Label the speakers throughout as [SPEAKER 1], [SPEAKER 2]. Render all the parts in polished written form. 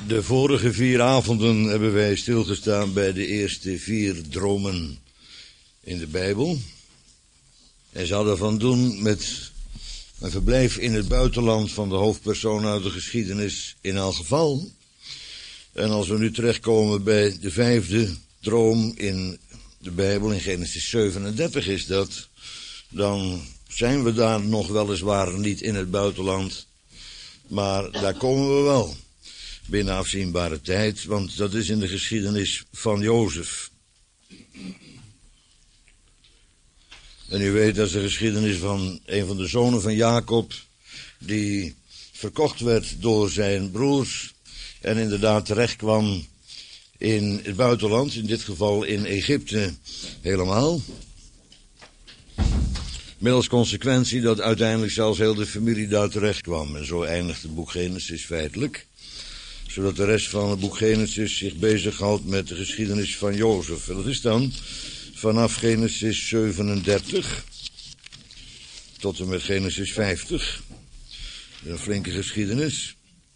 [SPEAKER 1] De vorige 4 avonden hebben wij stilgestaan bij de eerste 4 dromen in de Bijbel. En ze hadden van doen met een verblijf in het buitenland van de hoofdpersoon uit de geschiedenis in elk geval. En als we nu terechtkomen bij de 5e droom in de Bijbel, in Genesis 37 is dat, dan zijn we daar nog weliswaar niet in het buitenland, maar daar komen we wel binnen afzienbare tijd, want dat is in de geschiedenis van Jozef. En u weet dat is de geschiedenis van een van de zonen van Jacob, die verkocht werd door zijn broers en inderdaad terecht kwam in het buitenland, in dit geval in Egypte helemaal. Met als consequentie dat uiteindelijk zelfs heel de familie daar terecht kwam. En zo eindigt het boek Genesis feitelijk, zodat de rest van het boek Genesis zich bezighoudt met de geschiedenis van Jozef. En dat is dan vanaf Genesis 37 tot en met Genesis 50. Een flinke geschiedenis.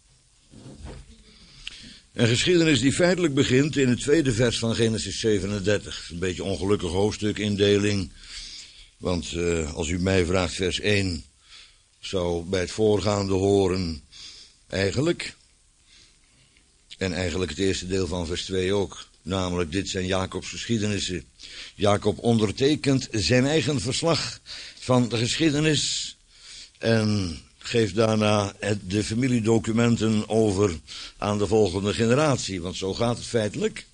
[SPEAKER 1] Een geschiedenis die feitelijk begint in het 2e vers van Genesis 37. Een beetje ongelukkige hoofdstukindeling. Want als u mij vraagt, vers 1 zou bij het voorgaande horen eigenlijk. En eigenlijk het eerste deel van vers 2 ook. Namelijk, dit zijn Jacobs geschiedenissen. Jacob ondertekent zijn eigen verslag van de geschiedenis en geeft daarna de familiedocumenten over aan de volgende generatie. Want zo gaat het feitelijk.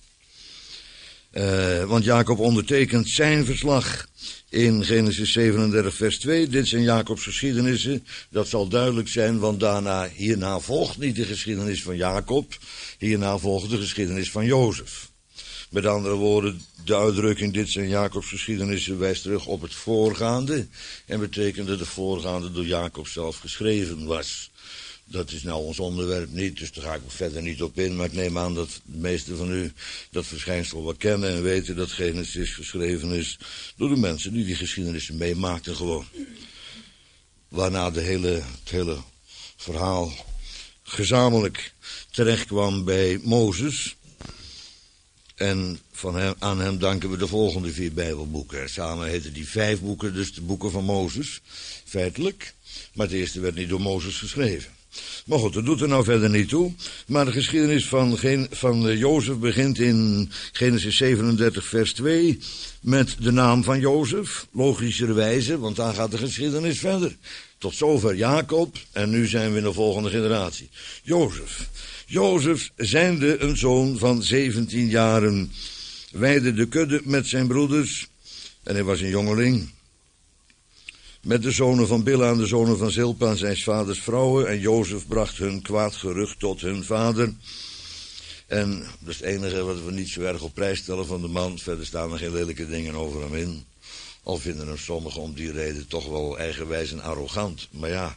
[SPEAKER 1] Want Jacob ondertekent zijn verslag in Genesis 37 vers 2. Dit zijn Jacobs geschiedenissen. Dat zal duidelijk zijn, want hierna volgt niet de geschiedenis van Jacob. Hierna volgt de geschiedenis van Jozef. Met andere woorden, de uitdrukking dit zijn Jacobs geschiedenissen wijst terug op het voorgaande. En betekent dat het voorgaande door Jacob zelf geschreven was. Dat is nou ons onderwerp niet, dus daar ga ik verder niet op in. Maar ik neem aan dat de meesten van u dat verschijnsel wel kennen en weten dat Genesis geschreven is door de mensen die geschiedenissen meemaakten gewoon. Waarna het hele verhaal gezamenlijk terechtkwam bij Mozes. En aan hem danken we de volgende 4 Bijbelboeken. Samen heten die 5 boeken, dus de boeken van Mozes, feitelijk. Maar het eerste werd niet door Mozes geschreven. Maar goed, dat doet er nou verder niet toe. Maar de geschiedenis van Jozef begint in Genesis 37 vers 2 met de naam van Jozef. Logischerwijze, want daar gaat de geschiedenis verder. Tot zover Jacob en nu zijn we in de volgende generatie. Jozef, zijnde een zoon van 17 jaren, weidde de kudde met zijn broeders, en hij was een jongeling, met de zonen van Bilha en de zonen van Zilpa, zijn vaders vrouwen, en Jozef bracht hun kwaad gerucht tot hun vader. En dat is het enige wat we niet zo erg op prijs stellen van de man, verder staan er geen lelijke dingen over hem in. Al vinden hem sommigen om die reden toch wel eigenwijs en arrogant, maar ja.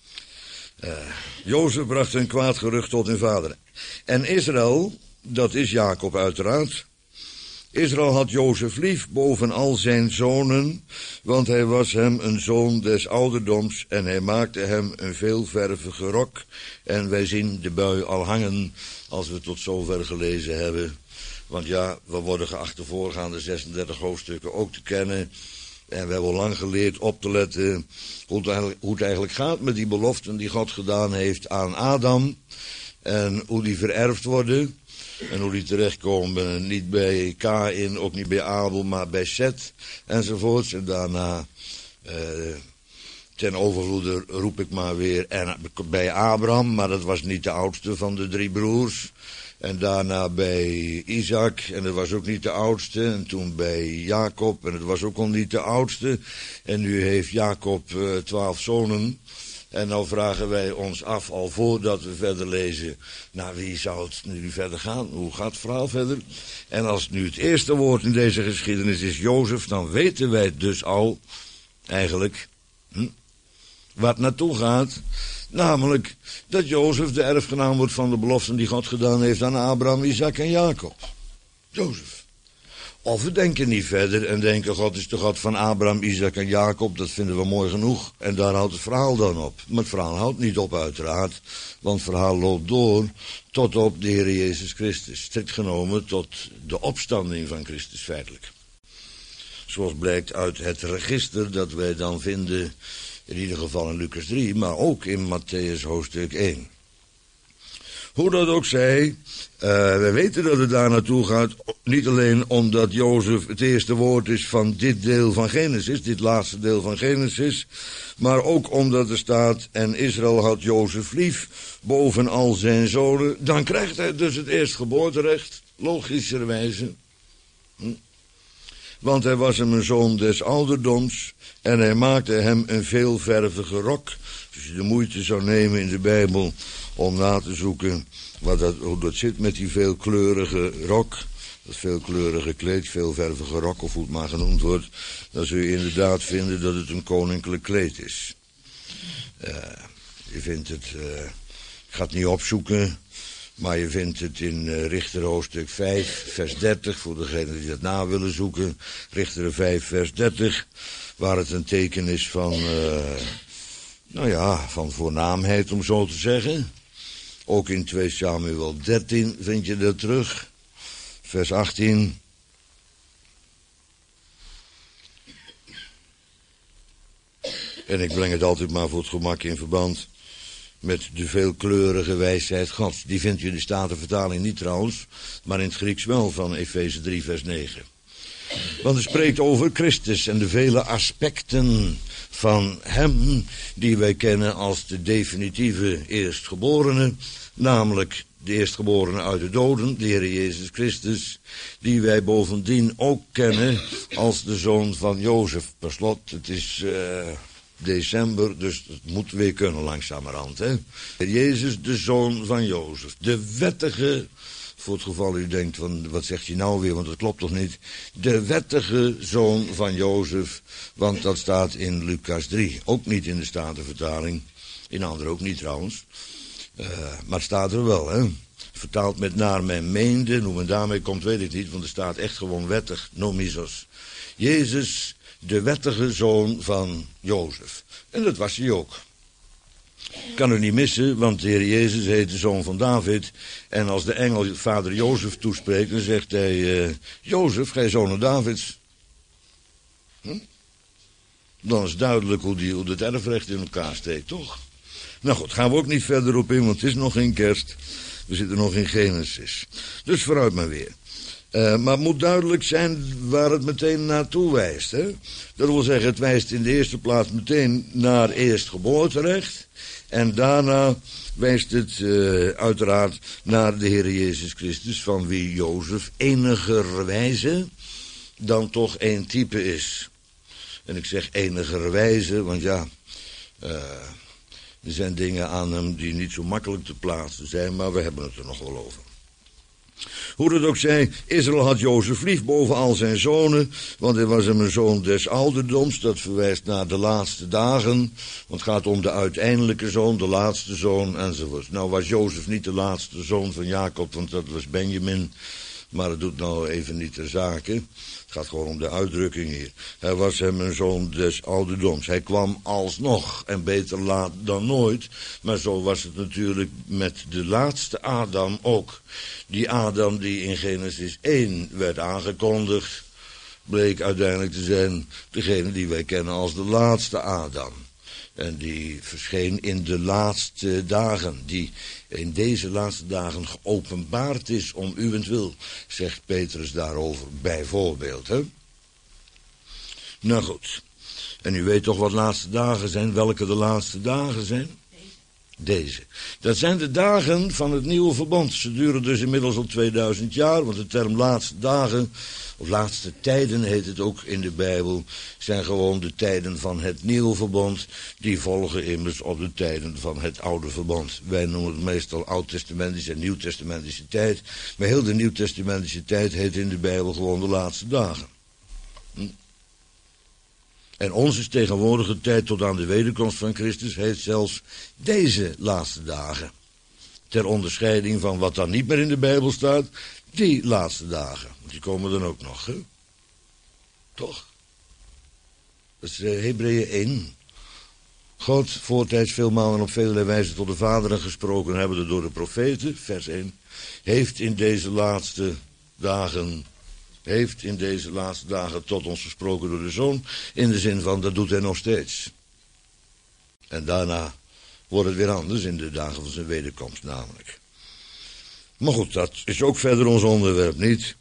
[SPEAKER 1] Jozef bracht een kwaad gerucht tot hun vader. En Israël, dat is Jacob uiteraard. Israël had Jozef lief boven al zijn zonen, want hij was hem een zoon des ouderdoms en hij maakte hem een veelvervige rok. En wij zien de bui al hangen als we tot zover gelezen hebben. Want ja, we worden geacht de voorgaande 36 hoofdstukken ook te kennen. En we hebben al lang geleerd op te letten hoe het eigenlijk gaat met die beloften die God gedaan heeft aan Adam. En hoe die vererfd worden. En hoe die terechtkomen, niet bij Kaïn, ook niet bij Abel, maar bij Seth enzovoorts. En daarna ten overvloede roep ik maar weer bij Abraham, maar dat was niet de oudste van de 3 broers. En daarna bij Isaac, en dat was ook niet de oudste. En toen bij Jacob, en dat was ook al niet de oudste. En nu heeft Jacob 12 zonen. En nou vragen wij ons af, al voordat we verder lezen, naar wie zou het nu verder gaan? Hoe gaat het verhaal verder? En als nu het eerste woord in deze geschiedenis is Jozef, dan weten wij dus al, eigenlijk, waar het naartoe gaat. Namelijk dat Jozef de erfgenaam wordt van de beloften die God gedaan heeft aan Abraham, Isaac en Jacob. Jozef. Of we denken niet verder en denken, God is de God van Abraham, Isaac en Jacob, dat vinden we mooi genoeg. En daar houdt het verhaal dan op. Maar het verhaal houdt niet op uiteraard, want het verhaal loopt door tot op de Heer Jezus Christus. Strikt genomen tot de opstanding van Christus feitelijk. Zoals blijkt uit het register dat wij dan vinden, in ieder geval in Lucas 3, maar ook in Matthäus hoofdstuk 1. Hoe dat ook zij, wij weten dat het daar naartoe gaat, niet alleen omdat Jozef het eerste woord is van dit deel van Genesis, dit laatste deel van Genesis, maar ook omdat er staat, en Israël had Jozef lief, boven al zijn zonen, dan krijgt hij dus het eerstgeboorterecht, logischerwijze. Want hij was hem een zoon des ouderdoms en hij maakte hem een veelvervige rok. Als je de moeite zou nemen in de Bijbel om na te zoeken hoe dat zit met die veelkleurige rok, dat veelkleurige kleed, veelvervige rok of hoe het maar genoemd wordt, dan zul je inderdaad vinden dat het een koninklijk kleed is. Je vindt het, ik ga het niet opzoeken, maar je vindt het in Richter hoofdstuk 5, vers 30, voor degenen die dat na willen zoeken. Richter 5, vers 30, waar het een teken is van, van voornaamheid, om zo te zeggen. Ook in 2 Samuel 13 vind je dat terug. Vers 18. En ik breng het altijd maar voor het gemak in verband met de veelkleurige wijsheid Gods. Die vindt u in de Statenvertaling niet trouwens, maar in het Grieks wel, van Efeze 3 vers 9. Want het spreekt over Christus en de vele aspecten van hem die wij kennen als de definitieve eerstgeborene, namelijk de eerstgeborene uit de doden, de Heer Jezus Christus, die wij bovendien ook kennen als de zoon van Jozef. Per slot, het is december, dus het moet weer kunnen langzamerhand. Hè? Jezus, de zoon van Jozef, de wettige, voor het geval u denkt van wat zegt hij nou weer, want dat klopt toch niet, de wettige zoon van Jozef, want dat staat in Lucas 3, ook niet in de Statenvertaling, in andere ook niet trouwens, maar het staat er wel, hè. Vertaald met naar men meende, hoe men daarmee komt weet ik niet, want er staat echt gewoon wettig, nomisos. Jezus, de wettige zoon van Jozef. En dat was hij ook. Kan u niet missen, want de Heer Jezus heet de zoon van David. En als de engel vader Jozef toespreekt, dan zegt hij, Jozef, gij zoon Davids. Dan is duidelijk hoe het erfrecht in elkaar steekt, toch? Nou goed, gaan we ook niet verder op in, want het is nog geen kerst. We zitten nog in Genesis. Dus vooruit maar weer. Maar het moet duidelijk zijn waar het meteen naartoe wijst. Hè? Dat wil zeggen, het wijst in de eerste plaats meteen naar eerstgeboorterecht. En daarna wijst het uiteraard naar de Heer Jezus Christus, van wie Jozef enigerwijze dan toch één type is. En ik zeg enigerwijze, want ja, er zijn dingen aan hem die niet zo makkelijk te plaatsen zijn, maar we hebben het er nog wel over. Hoe dat ook zij, Israël had Jozef lief boven al zijn zonen, want hij was hem een zoon des ouderdoms. Dat verwijst naar de laatste dagen, want het gaat om de uiteindelijke zoon, de laatste zoon enzovoort. Nou was Jozef niet de laatste zoon van Jacob, want dat was Benjamin, maar dat doet nou even niet ter zake. Het gaat gewoon om de uitdrukking hier. Hij was hem een zoon des ouderdoms. Hij kwam alsnog, en beter laat dan nooit. Maar zo was het natuurlijk met de laatste Adam ook. Die Adam die in Genesis 1 werd aangekondigd, bleek uiteindelijk te zijn degene die wij kennen als de laatste Adam. En die verscheen in de laatste dagen, die in deze laatste dagen geopenbaard is om uwentwil, zegt Petrus daarover bijvoorbeeld. Hè? Nou goed, en u weet toch wat laatste dagen zijn, welke de laatste dagen zijn? Deze. Dat zijn de dagen van het nieuwe verbond. Ze duren dus inmiddels al 2000 jaar, want de term laatste dagen, of laatste tijden heet het ook in de Bijbel, zijn gewoon de tijden van het nieuwe verbond. Die volgen immers op de tijden van het oude verbond. Wij noemen het meestal oud-testamentische en nieuw-testamentische tijd. Maar heel de nieuw-testamentische tijd heet in de Bijbel gewoon de laatste dagen. En onze tegenwoordige tijd tot aan de wederkomst van Christus heet zelfs deze laatste dagen. Ter onderscheiding van wat dan niet meer in de Bijbel staat, die laatste dagen. Die komen dan ook nog, hè? Toch? Dat is Hebreeën 1. God, voortijds veel malen op vele wijze tot de vaderen gesproken hebben door de profeten, vers 1, heeft in deze laatste dagen tot ons gesproken door de Zoon, in de zin van, dat doet hij nog steeds. En daarna wordt het weer anders in de dagen van zijn wederkomst namelijk. Maar goed, dat is ook verder ons onderwerp niet.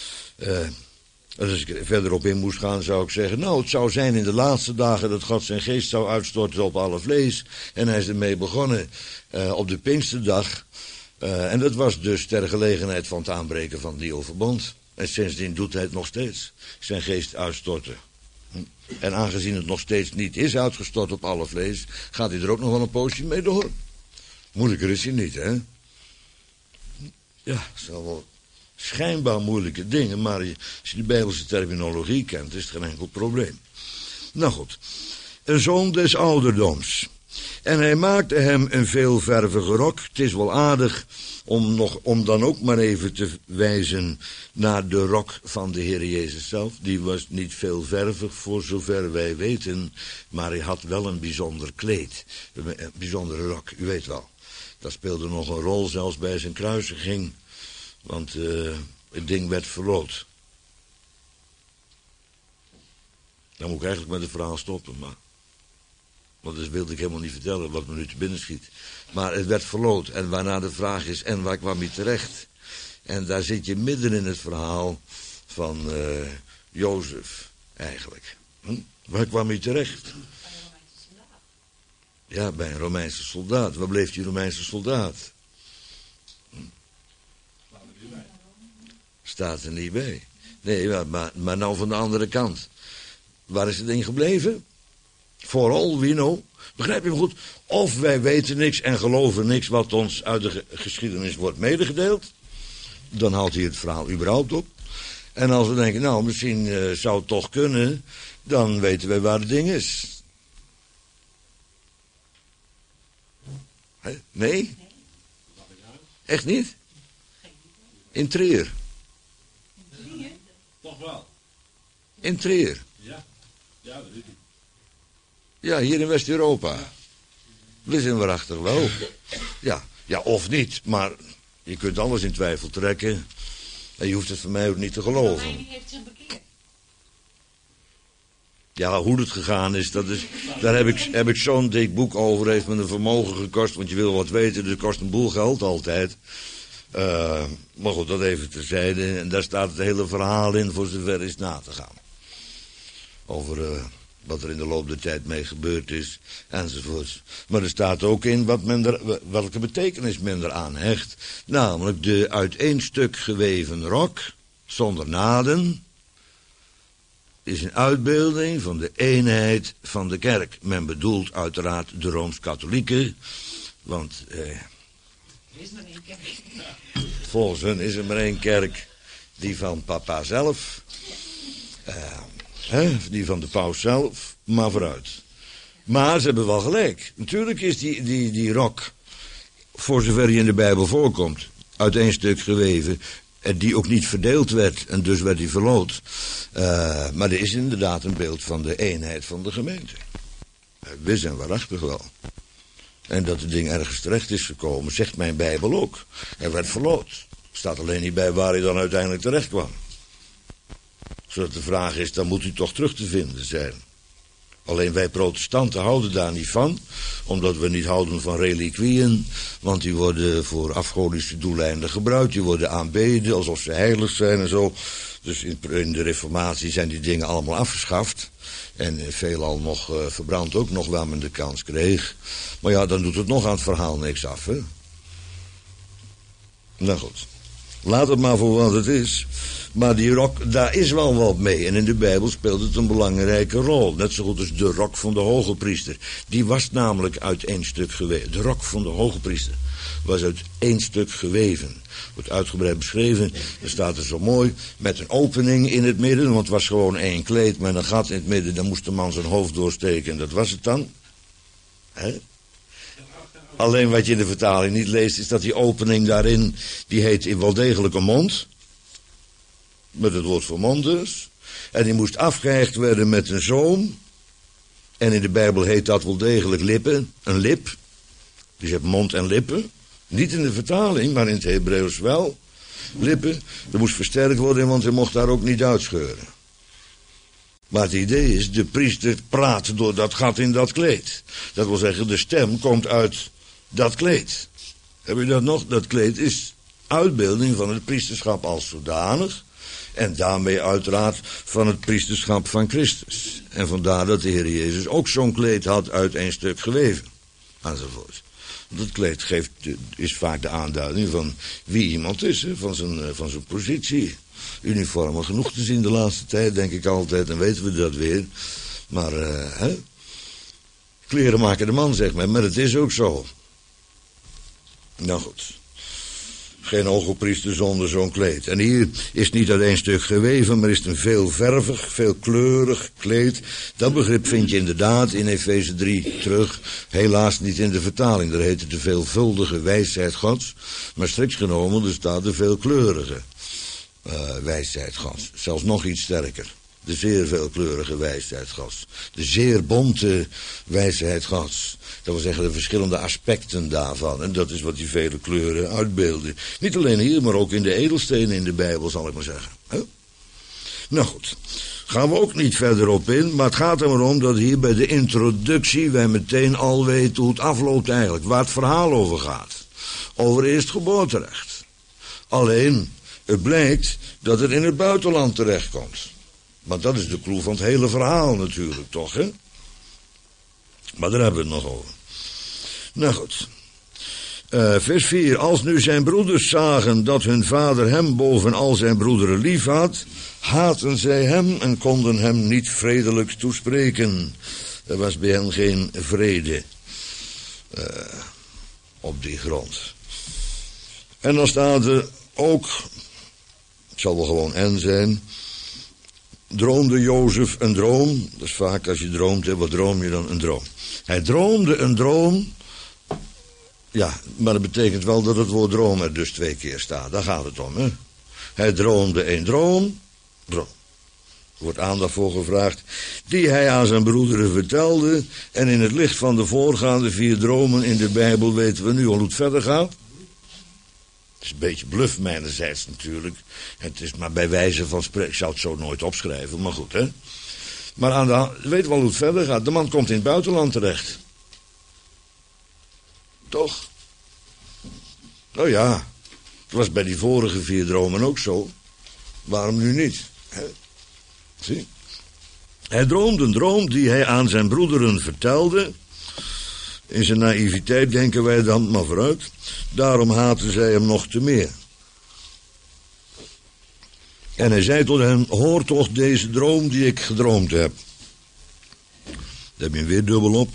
[SPEAKER 1] Als ik verder op in moest gaan, zou ik zeggen, nou, het zou zijn in de laatste dagen dat God zijn geest zou uitstorten op alle vlees. En hij is ermee begonnen op de Pinksterdag. En dat was dus ter gelegenheid van het aanbreken van het nieuwe verbond. En sindsdien doet hij het nog steeds, zijn geest uitstorten. En aangezien het nog steeds niet is uitgestort op alle vlees, gaat hij er ook nog wel een poosje mee door. Moeilijker is hij niet, hè? Ja, het zijn wel schijnbaar moeilijke dingen, maar als je de Bijbelse terminologie kent, is het geen enkel probleem. Nou goed, een zoon des ouderdoms. En hij maakte hem een veelvervige rok. Het is wel aardig om dan ook maar even te wijzen naar de rok van de Heer Jezus zelf. Die was niet veelvervig voor zover wij weten, maar hij had wel een bijzonder kleed, een bijzondere rok, u weet wel. Dat speelde nog een rol zelfs bij zijn kruisiging, want het ding werd verloot. Dan moet ik eigenlijk met het verhaal stoppen, want dat wilde ik helemaal niet vertellen, wat me nu te binnen schiet. Maar het werd verloot, en waarna de vraag is, en waar kwam hij terecht? En daar zit je midden in het verhaal van Jozef, eigenlijk. Waar kwam hij terecht? Ja, bij een Romeinse soldaat. Waar bleef die Romeinse soldaat? Staat er niet bij. Nee, maar nou van de andere kant. Waar is het ding gebleven? For all we know. Begrijp je me goed? Of wij weten niks en geloven niks wat ons uit de geschiedenis wordt medegedeeld. Dan houdt hij het verhaal überhaupt op. En als we denken, nou, misschien zou het toch kunnen, dan weten wij waar het ding is. Nee? Echt niet? In Trier.
[SPEAKER 2] Toch wel.
[SPEAKER 1] In Trier.
[SPEAKER 2] Ja, dat weet ik.
[SPEAKER 1] Ja, hier in West-Europa. We zijn waarachtig wel. Ja, of niet, maar je kunt alles in twijfel trekken. En je hoeft het van mij ook niet te geloven.
[SPEAKER 3] Wie heeft zich bekeerd?
[SPEAKER 1] Ja, hoe het gegaan is, daar heb ik zo'n dik boek over. Heeft me een vermogen gekost, want je wil wat weten, dus het kost een boel geld altijd. Maar goed, dat even terzijde. En daar staat het hele verhaal in, voor zover is na te gaan. Over wat er in de loop der tijd mee gebeurd is, enzovoorts. Maar er staat ook in welke betekenis men eraan hecht. Namelijk de uit één stuk geweven rok, zonder naden, is een uitbeelding van de eenheid van de kerk. Men bedoelt uiteraard de Rooms-Katholieken, want
[SPEAKER 3] Er is maar één kerk.
[SPEAKER 1] volgens hen is er maar één kerk, die van papa zelf, die van de paus zelf, maar vooruit. Maar ze hebben wel gelijk. Natuurlijk is die rok, voor zover die in de Bijbel voorkomt, uit één stuk geweven, die ook niet verdeeld werd, en dus werd die verloot. Maar er is inderdaad een beeld van de eenheid van de gemeente. We zijn waarachtig wel. En dat het ding ergens terecht is gekomen, zegt mijn Bijbel ook. Er werd verloot. Staat alleen niet bij waar hij dan uiteindelijk terecht kwam. Zodat de vraag is, dan moet hij toch terug te vinden zijn. Alleen wij protestanten houden daar niet van, omdat we niet houden van reliquieën, want die worden voor afgodische doeleinden gebruikt, die worden aanbeden alsof ze heilig zijn en zo. Dus in de reformatie zijn die dingen allemaal afgeschaft. En veelal nog verbrand ook nog waar men de kans kreeg. Maar ja, dan doet het nog aan het verhaal niks af, hè. Nou goed, laat het maar voor wat het is. Maar die rok, daar is wel wat mee. En in de Bijbel speelt het een belangrijke rol. Net zo goed als de rok van de hoge priester. Die was namelijk uit één stuk geweven. De rok van de hoge priester was uit één stuk geweven. Wordt uitgebreid beschreven. Er staat er zo mooi met een opening in het midden. Want het was gewoon één kleed met een gat in het midden. Dan moest de man zijn hoofd doorsteken. En dat was het dan. Hè? Alleen wat je in de vertaling niet leest, is dat die opening daarin, die heet wel degelijk een mond. Met het woord voor mond dus. En die moest afgehecht worden met een zoom. En in de Bijbel heet dat wel degelijk lippen, een lip. Dus je hebt mond en lippen. Niet in de vertaling, maar in het Hebreeuws wel. Lippen, dat moest versterkt worden, want hij mocht daar ook niet uitscheuren. Maar het idee is, de priester praat door dat gat in dat kleed. Dat wil zeggen, de stem komt uit dat kleed. Heb je dat nog? Dat kleed is uitbeelding van het priesterschap als zodanig. En daarmee uiteraard van het priesterschap van Christus. En vandaar dat de Heer Jezus ook zo'n kleed had uit één stuk geweven. Enzovoort. Dat kleed is vaak de aanduiding van wie iemand is, hè, van zijn positie. Uniformen genoeg te zien de laatste tijd, denk ik altijd, en weten we dat weer. Maar, kleren maken de man, zeg maar het is ook zo. Nou goed. Geen hoogpriester zonder zo'n kleed. En hier is het niet uit één stuk geweven, maar is het een veelvervig, veelkleurig kleed. Dat begrip vind je inderdaad in Efeze 3 terug. Helaas niet in de vertaling. Daar heet het de veelvuldige wijsheid Gods. Maar strikt genomen, er staat de veelkleurige wijsheid Gods. Zelfs nog iets sterker. De zeer veelkleurige wijsheid Gods. De zeer bonte wijsheid Gods. Dat wil zeggen de verschillende aspecten daarvan. En dat is wat die vele kleuren uitbeelden. Niet alleen hier, maar ook in de edelstenen in de Bijbel, zal ik maar zeggen. Nou goed, gaan we ook niet verder op in. Maar het gaat er maar om dat hier bij de introductie wij meteen al weten hoe het afloopt eigenlijk. Waar het verhaal over gaat. Over eerstgeboorterecht. Alleen, het blijkt dat het in het buitenland terechtkomt. Want dat is de clue van het hele verhaal natuurlijk, toch, hè? Maar daar hebben we het nog over. Nou goed. Vers 4. Als nu zijn broeders zagen dat hun vader hem boven al zijn broederen lief had, haatten zij hem en konden hem niet vredelijk toespreken. Er was bij hen geen vrede op die grond. En dan staat er ook, het zal wel gewoon en zijn, droomde Jozef een droom. Dat is vaak als je droomt, hè, wat droom je dan? Een droom. Hij droomde een droom. Ja, maar dat betekent wel dat het woord droom er dus 2 keer staat. Daar gaat het om, hè. Hij droomde een droom. Er wordt aandacht voor gevraagd. Die hij aan zijn broederen vertelde. En in het licht van de voorgaande 4 dromen in de Bijbel weten we nu al hoe het verder gaat. Het is een beetje bluff mijnerzijds natuurlijk. Het is maar bij wijze van spreken. Ik zou het zo nooit opschrijven, maar goed, hè. Maar weet wel hoe het verder gaat. De man komt in het buitenland terecht. Toch? Nou ja, het was bij die vorige 4 dromen ook zo. Waarom nu niet? Hè? Zie? Hij droomde een droom die hij aan zijn broederen vertelde. In zijn naïviteit denken wij dan, maar vooruit. Daarom haten zij hem nog te meer. En hij zei tot hen, hoor toch deze droom die ik gedroomd heb. Daar heb je hem weer dubbel op.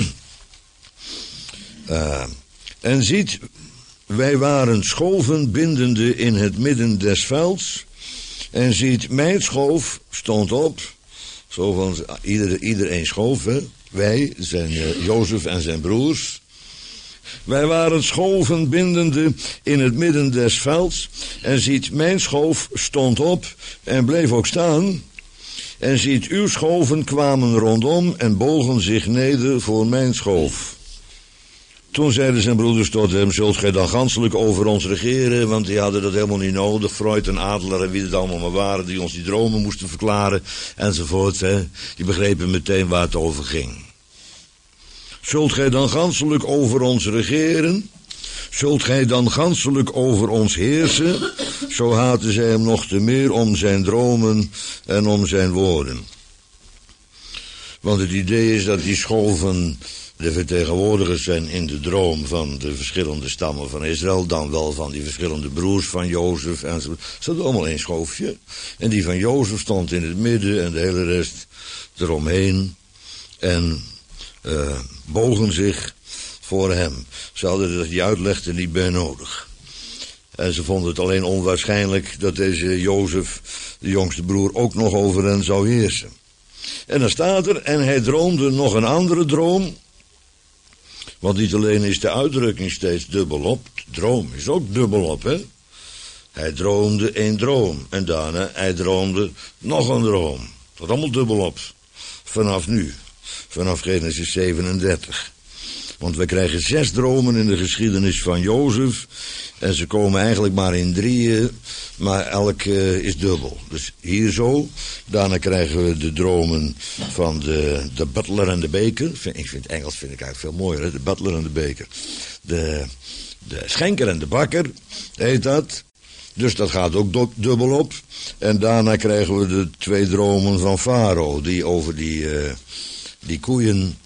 [SPEAKER 1] En ziet, wij waren schoven bindende in het midden des velds. En ziet, mijn schoof stond op. Zo van, iedereen schoof, hè. Wij, zijn Jozef en zijn broers. Wij waren schoven bindende in het midden des velds. En ziet, mijn schoof stond op en bleef ook staan. En ziet, uw schoven kwamen rondom en bogen zich neder voor mijn schoof. Toen zeiden zijn broeders tot hem, zult gij dan ganselijk over ons regeren? Want die hadden dat helemaal niet nodig. Freud en Adler en wie het allemaal maar waren, die ons die dromen moesten verklaren, enzovoort. Hè. Die begrepen meteen waar het over ging. Zult gij dan ganselijk over ons regeren? Zult gij dan ganselijk over ons heersen? Zo haatten zij hem nog te meer om zijn dromen en om zijn woorden. Want het idee is dat die schoven de vertegenwoordigers zijn in de droom van de verschillende stammen van Israël, dan wel van die verschillende broers van Jozef enzovoort. Ze hadden allemaal één schoofje. En die van Jozef stond in het midden en de hele rest eromheen. En bogen zich voor hem. Ze hadden die uitlegde niet bij nodig. En ze vonden het alleen onwaarschijnlijk dat deze Jozef, de jongste broer, ook nog over hen zou heersen. En dan staat er, en hij droomde nog een andere droom. Want niet alleen is de uitdrukking steeds dubbelop, droom is ook dubbelop, hè. Hij droomde een droom. En daarna, hij droomde nog een droom. Dat allemaal dubbelop. Vanaf nu. Vanaf Genesis 37. Want we krijgen 6 dromen in de geschiedenis van Jozef. En ze komen eigenlijk maar in 3, maar elk is dubbel. Dus hier zo. Daarna krijgen we de dromen van de butler en de baker. Ik vind Engels eigenlijk veel mooier, hè? De butler en de baker. De schenker en de bakker heet dat. Dus dat gaat ook dubbel op. En daarna krijgen we de 2 dromen van Farao. Die over die koeien.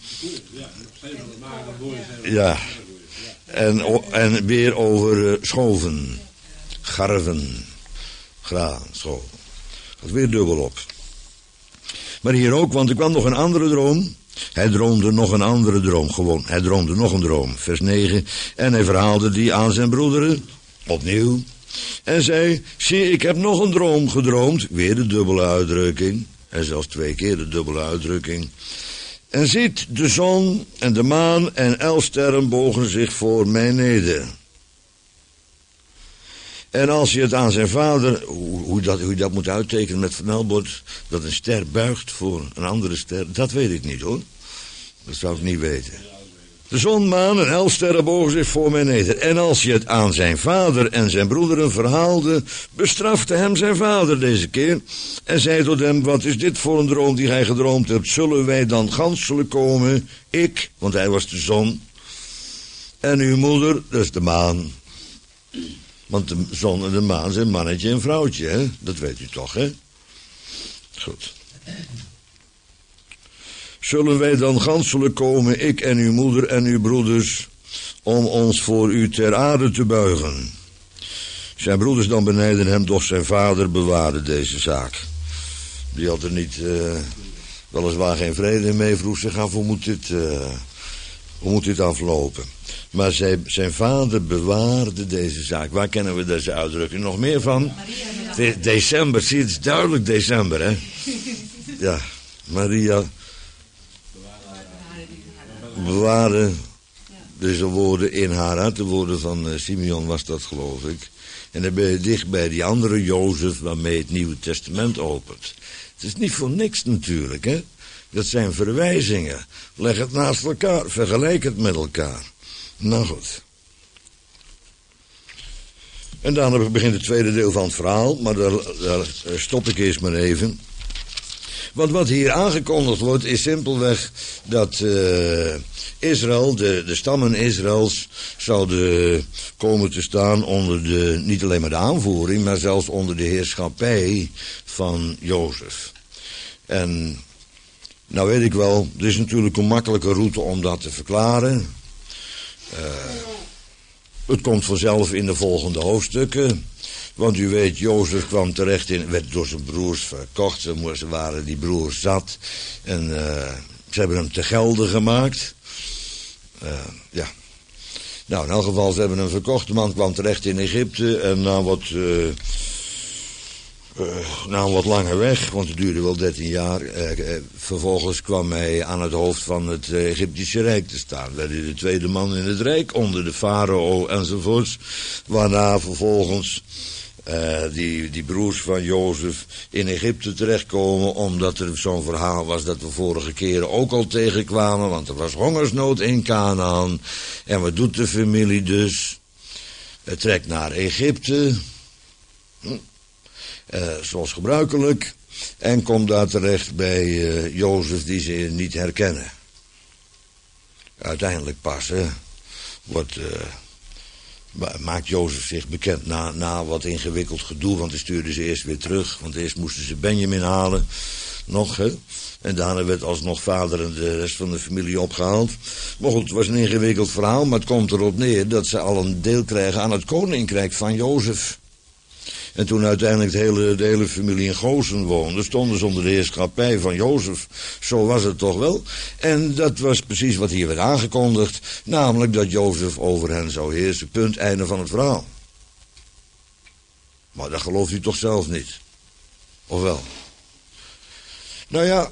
[SPEAKER 1] Ja. En weer over schoven. Garven. Graan, schoven. Dat is weer dubbel op. Maar hier ook, want er kwam nog een andere droom. Hij droomde nog een andere droom, gewoon. Hij droomde nog een droom, vers 9. En hij verhaalde die aan zijn broederen, opnieuw. En zei, zie, ik heb nog een droom gedroomd. Weer de dubbele uitdrukking. En zelfs 2 keer de dubbele uitdrukking. En ziet, de zon en de maan en 11 sterren bogen zich voor mij neder. En als je het aan zijn vader, hoe je dat moet uittekenen met vermelbord, dat een ster buigt voor een andere ster, dat weet ik niet hoor. Dat zou ik niet weten. De zon, maan en 11 sterren bogen zich voor mij neder. En als je het aan zijn vader en zijn broederen verhaalde, bestrafte hem zijn vader deze keer. En zei tot hem, wat is dit voor een droom die gij gedroomd hebt? Zullen wij dan ganselijk komen? Ik, want hij was de zon. En uw moeder, dat is de maan. Want de zon en de maan zijn mannetje en vrouwtje, hè? Dat weet u toch, hè? Goed. Zullen wij dan ganselijk komen, ik en uw moeder en uw broeders, om ons voor u ter aarde te buigen? Zijn broeders dan benijden hem, doch zijn vader bewaarde deze zaak. Die had er niet, weliswaar geen vrede mee, vroeg zich af, hoe moet dit aflopen? Maar zijn vader bewaarde deze zaak. Waar kennen we deze uitdrukking nog meer van? December, zie je, het is duidelijk december, hè? Ja, Maria bewaarde deze woorden in haar hart. De woorden van Simeon was dat, geloof ik. En dan ben je dicht bij die andere Jozef waarmee het Nieuwe Testament opent. Het is niet voor niks natuurlijk, hè? Dat zijn verwijzingen. Leg het naast elkaar, vergelijk het met elkaar. Nou goed. En daarna begint het tweede deel van het verhaal, maar daar stop ik eerst maar even. Want wat hier aangekondigd wordt is simpelweg dat Israël, de stammen Israëls, zouden komen te staan onder niet alleen maar de aanvoering, maar zelfs onder de heerschappij van Jozef. En nou weet ik wel, er is natuurlijk een makkelijke route om dat te verklaren. Het komt vanzelf in de volgende hoofdstukken. Want u weet, Jozef kwam terecht werd door zijn broers verkocht. Ze waren die broers zat. En ze hebben hem te gelden gemaakt. Ja. Nou, in elk geval, ze hebben hem verkocht. De man kwam terecht in Egypte. En na een wat lange weg, want het duurde wel 13 jaar. Vervolgens kwam hij aan het hoofd van het Egyptische Rijk te staan. Werd hij de tweede man in het Rijk, onder de farao enzovoorts. Waarna vervolgens die broers van Jozef in Egypte terechtkomen, omdat er zo'n verhaal was dat we vorige keren ook al tegenkwamen, want er was hongersnood in Kanaan. En wat doet de familie dus? Het trekt naar Egypte. Zoals gebruikelijk. En komt daar terecht bij Jozef die ze niet herkennen. Uiteindelijk pas maakt Jozef zich bekend na wat ingewikkeld gedoe. Want hij stuurde ze eerst weer terug. Want eerst moesten ze Benjamin halen. Nog, hè. En daarna werd alsnog vader en de rest van de familie opgehaald. Maar goed, het was een ingewikkeld verhaal. Maar het komt erop neer dat ze al een deel krijgen aan het koninkrijk van Jozef. En toen uiteindelijk de hele familie in Gozen woonde, stonden ze onder de heerschappij van Jozef. Zo was het toch wel. En dat was precies wat hier werd aangekondigd. Namelijk dat Jozef over hen zou heersen. Punt, einde van het verhaal. Maar dat gelooft u toch zelf niet? Of wel? Nou ja,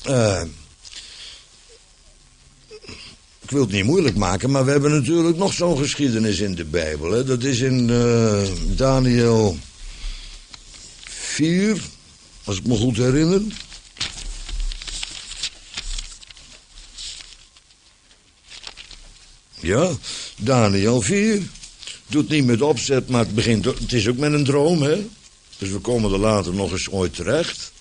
[SPEAKER 1] ik wil het niet moeilijk maken, maar we hebben natuurlijk nog zo'n geschiedenis in de Bijbel. Hè? Dat is in Daniel 4, als ik me goed herinner. Ja, Daniel 4. Doet niet met opzet, maar het is ook met een droom, hè. Dus we komen er later nog eens ooit terecht.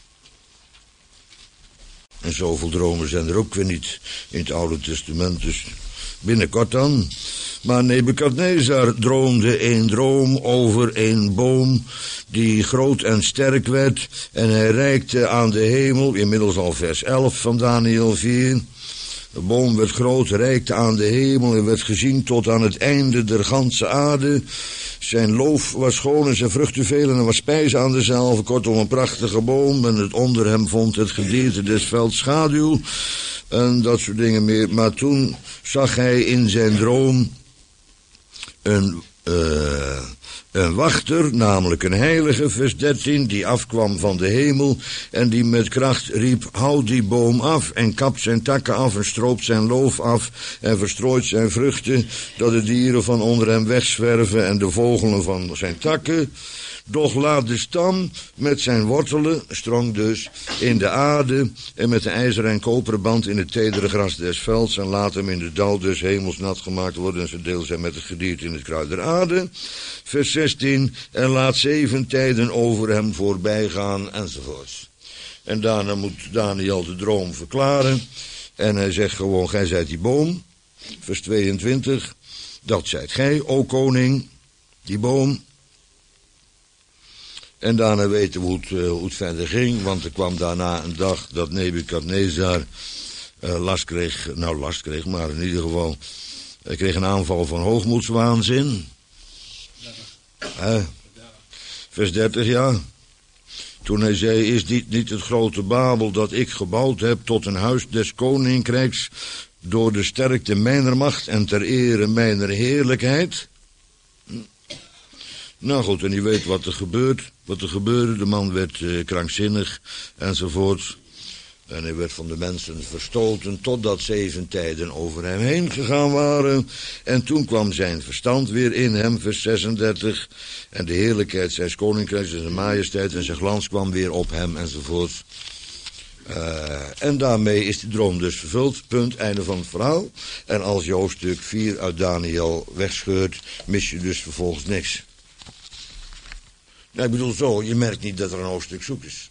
[SPEAKER 1] En zoveel dromen zijn er ook weer niet in het Oude Testament, dus binnenkort dan. Maar Nebukadnezar droomde een droom over een boom die groot en sterk werd. En hij reikte aan de hemel, inmiddels al vers 11 van Daniel 4... De boom werd groot, reikte aan de hemel en werd gezien tot aan het einde der ganse aarde. Zijn loof was schoon en zijn vruchten veel en er was spijs aan dezelve. Kortom, een prachtige boom en het onder hem vond het gedierte des velds schaduw. En dat soort dingen meer. Maar toen zag hij in zijn droom een wachter, namelijk een heilige, vers 13, die afkwam van de hemel en die met kracht riep, houd die boom af en kapt zijn takken af en stroopt zijn loof af en verstrooit zijn vruchten, dat de dieren van onder hem wegzwerven en de vogelen van zijn takken. Doch laat de stam met zijn wortelen, strong dus, in de aarde en met de ijzeren en koperen band in het tedere gras des velds en laat hem in de dauw des hemels nat gemaakt worden en zijn deel zijn met het gedierte in het kruid der aarde. Vers 16, en laat 7 tijden over hem voorbij gaan enzovoorts. En daarna moet Daniel de droom verklaren en hij zegt gewoon, gij zijt die boom. Vers 22, dat zijt gij, o koning, die boom. En daarna weten we hoe het verder ging, want er kwam daarna een dag dat Nebukadnezar last kreeg, maar in ieder geval, hij kreeg een aanval van hoogmoedswaanzin. Vers 30, ja. Toen hij zei, is dit niet het grote Babel dat ik gebouwd heb tot een huis des koninkrijks, door de sterkte mijner macht en ter ere mijner heerlijkheid? Nou goed, en je weet wat er gebeurde. De man werd krankzinnig enzovoort. En hij werd van de mensen verstoten totdat 7 tijden over hem heen gegaan waren. En toen kwam zijn verstand weer in hem, vers 36. En de heerlijkheid zijns koninkrijks en zijn majesteit en zijn glans kwam weer op hem enzovoort. En daarmee is de droom dus vervuld. Punt, einde van het verhaal. En als je hoofdstuk 4 uit Daniel wegscheurt, mis je dus vervolgens niks. Nou, ik bedoel zo, je merkt niet dat er een hoofdstuk zoek is.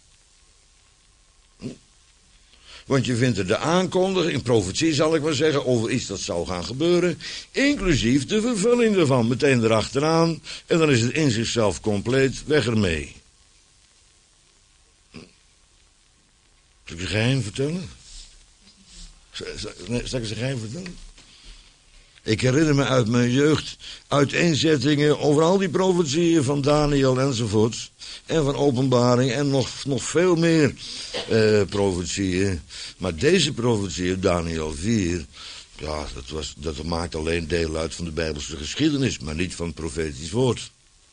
[SPEAKER 1] Want je vindt er de aankondiging, profetie zal ik maar zeggen, over iets dat zou gaan gebeuren, inclusief de vervulling ervan, meteen erachteraan, en dan is het in zichzelf compleet, weg ermee. Zal ik een geheim vertellen? Zal ik een geheim vertellen? Ik herinner me uit mijn jeugd uiteenzettingen over al die profetieën van Daniel enzovoort. En van Openbaring en nog veel meer profetieën. Maar deze profetieën, Daniel 4, ja, dat maakt alleen deel uit van de Bijbelse geschiedenis, maar niet van het profetisch woord.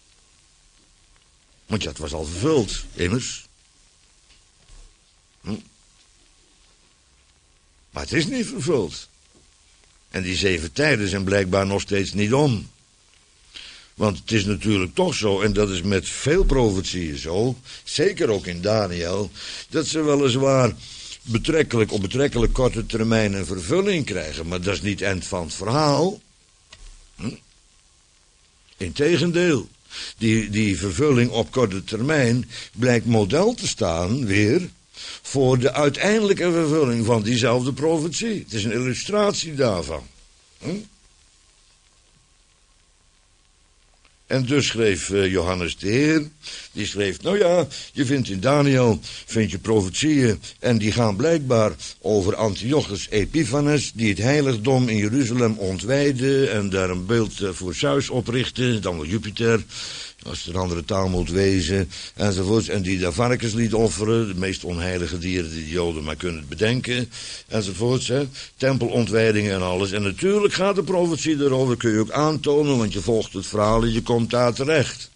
[SPEAKER 1] Want ja, het was al vervuld, immers. Maar het is niet vervuld. En die 7 tijden zijn blijkbaar nog steeds niet om. Want het is natuurlijk toch zo, en dat is met veel profetieën zo, zeker ook in Daniel, dat ze weliswaar op betrekkelijk korte termijn een vervulling krijgen, maar dat is niet het eind van het verhaal. Integendeel, die vervulling op korte termijn blijkt model te staan weer voor de uiteindelijke vervulling van diezelfde profetie. Het is een illustratie daarvan. En dus schreef Johannes de Heer, die schreef, nou ja, je vindt in Daniel, vind je profetieën, en die gaan blijkbaar over Antiochus Epiphanes, die het heiligdom in Jeruzalem ontwijdde en daar een beeld voor Zeus oprichtte, dan wel Jupiter, als het een andere taal moet wezen, enzovoorts, en die daar varkens liet offeren, de meest onheilige dieren die de Joden maar kunnen bedenken, enzovoorts, tempelontwijdingen en alles. En natuurlijk gaat de profetie erover, kun je ook aantonen, want je volgt het verhaal en je komt daar terecht.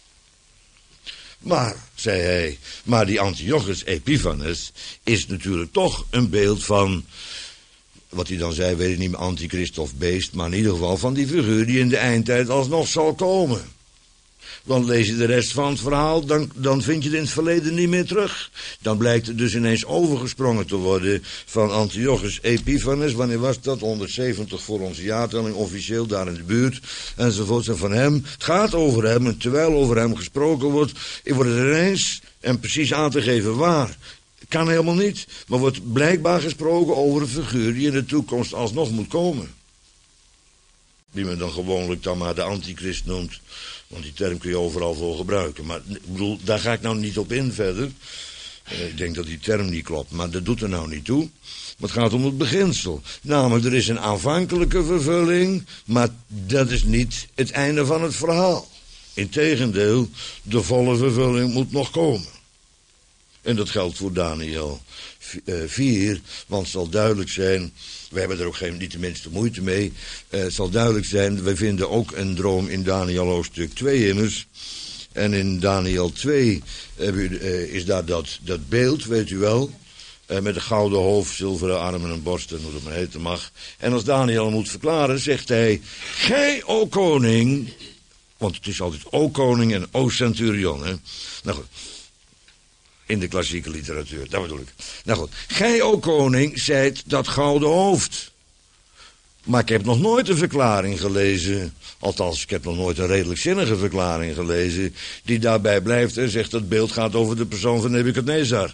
[SPEAKER 1] Maar, zei hij, maar die Antiochus Epiphanes is natuurlijk toch een beeld van, wat hij dan zei, weet ik niet meer, antichrist of beest, maar in ieder geval van die figuur die in de eindtijd alsnog zal komen. Want lees je de rest van het verhaal, dan vind je het in het verleden niet meer terug. Dan blijkt het dus ineens overgesprongen te worden van Antiochus Epiphanes. Wanneer was dat? 170 voor onze jaartelling, officieel daar in de buurt. Enzovoort. En van hem, het gaat over hem. En terwijl over hem gesproken wordt het ineens, en precies aan te geven waar. Kan helemaal niet. Maar wordt blijkbaar gesproken over een figuur die in de toekomst alsnog moet komen. Die men dan gewoonlijk dan maar de antichrist noemt. Want die term kun je overal voor gebruiken. Maar ik bedoel, daar ga ik nou niet op in verder. Ik denk dat die term niet klopt, maar dat doet er nou niet toe. Maar het gaat om het beginsel. Namelijk, er is een aanvankelijke vervulling, maar dat is niet het einde van het verhaal. Integendeel, de volle vervulling moet nog komen. En dat geldt voor Daniel 4, want het zal duidelijk zijn, we hebben er ook niet de minste moeite mee, het zal duidelijk zijn, we vinden ook een droom in Daniel hoofdstuk 2 immers. En in Daniel 2 is daar dat beeld, weet u wel, met een gouden hoofd, zilveren armen en borsten, hoe dat maar heten mag. En als Daniel moet verklaren, zegt hij, gij, o koning, want het is altijd o koning en o centurion, hè. Nou goed. In de klassieke literatuur, dat bedoel ik. Nou goed, gij, o koning, zijt dat gouden hoofd. Maar ik heb nog nooit een verklaring gelezen, althans, ik heb nog nooit een redelijk zinnige verklaring gelezen, die daarbij blijft en zegt dat het beeld gaat over de persoon van Nebukadnezar.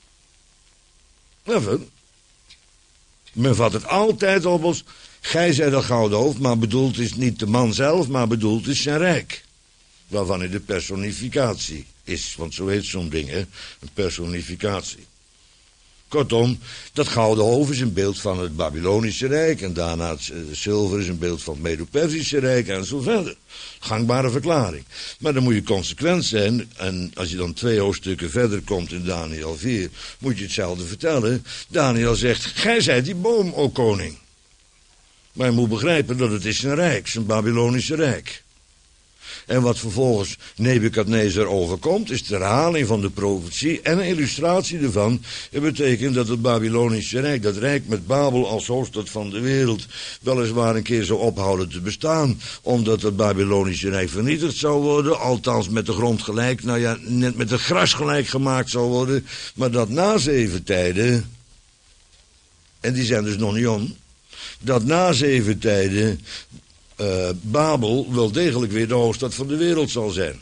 [SPEAKER 1] Even. Men vat het altijd op als, gij zijt dat gouden hoofd, maar bedoeld is niet de man zelf, maar bedoeld is zijn rijk. Waarvan hij de personificatie is, want zo heet zo'n ding, hè, een personificatie. Kortom, dat gouden hoofd is een beeld van het Babylonische Rijk en daarna het zilver is een beeld van het Medo-Persische Rijk en zo verder. Gangbare verklaring. Maar dan moet je consequent zijn en als je dan 2 hoofdstukken verder komt in Daniel 4, moet je hetzelfde vertellen. Daniel zegt, gij zijt die boom, o koning. Maar je moet begrijpen dat het is zijn rijk, zijn Babylonische Rijk. En wat vervolgens Nebukadnezar overkomt, is de herhaling van de profetie en een illustratie ervan. Het betekent dat het Babylonische Rijk, dat rijk met Babel als hoofdstad van de wereld, weliswaar een keer zou ophouden te bestaan, omdat het Babylonische Rijk vernietigd zou worden, althans met de grond gelijk, nou ja, net met het gras gelijk gemaakt zou worden, maar dat na 7 tijden, en die zijn dus nog niet om, dat na 7 tijden Babel wel degelijk weer de hoofdstad van de wereld zal zijn.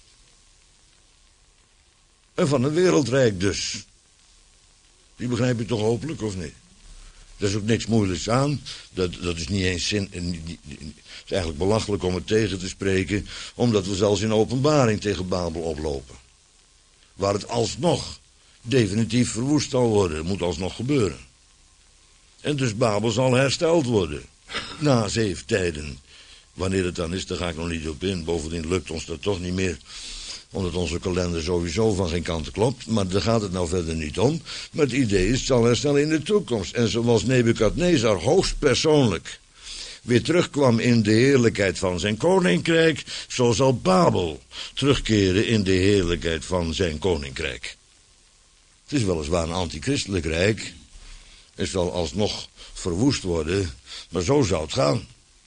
[SPEAKER 1] En van een wereldrijk dus. Die begrijp je toch hopelijk, of niet? Er is ook niks moeilijks aan. Dat is niet eens zin. Het is eigenlijk belachelijk om het tegen te spreken, omdat we zelfs in openbaring tegen Babel oplopen. Waar het alsnog definitief verwoest zal worden. Dat moet alsnog gebeuren. En dus Babel zal hersteld worden. Na 7 tijden. Wanneer het dan is, daar ga ik nog niet op in. Bovendien lukt ons dat toch niet meer. Omdat onze kalender sowieso van geen kanten klopt. Maar daar gaat het nou verder niet om. Maar het idee is, het zal herstellen in de toekomst. En zoals Nebukadnezar hoogstpersoonlijk weer terugkwam in de heerlijkheid van zijn koninkrijk, zo zal Babel terugkeren in de heerlijkheid van zijn koninkrijk. Het is weliswaar een antichristelijk rijk. Het zal alsnog verwoest worden. Maar zo zou het gaan.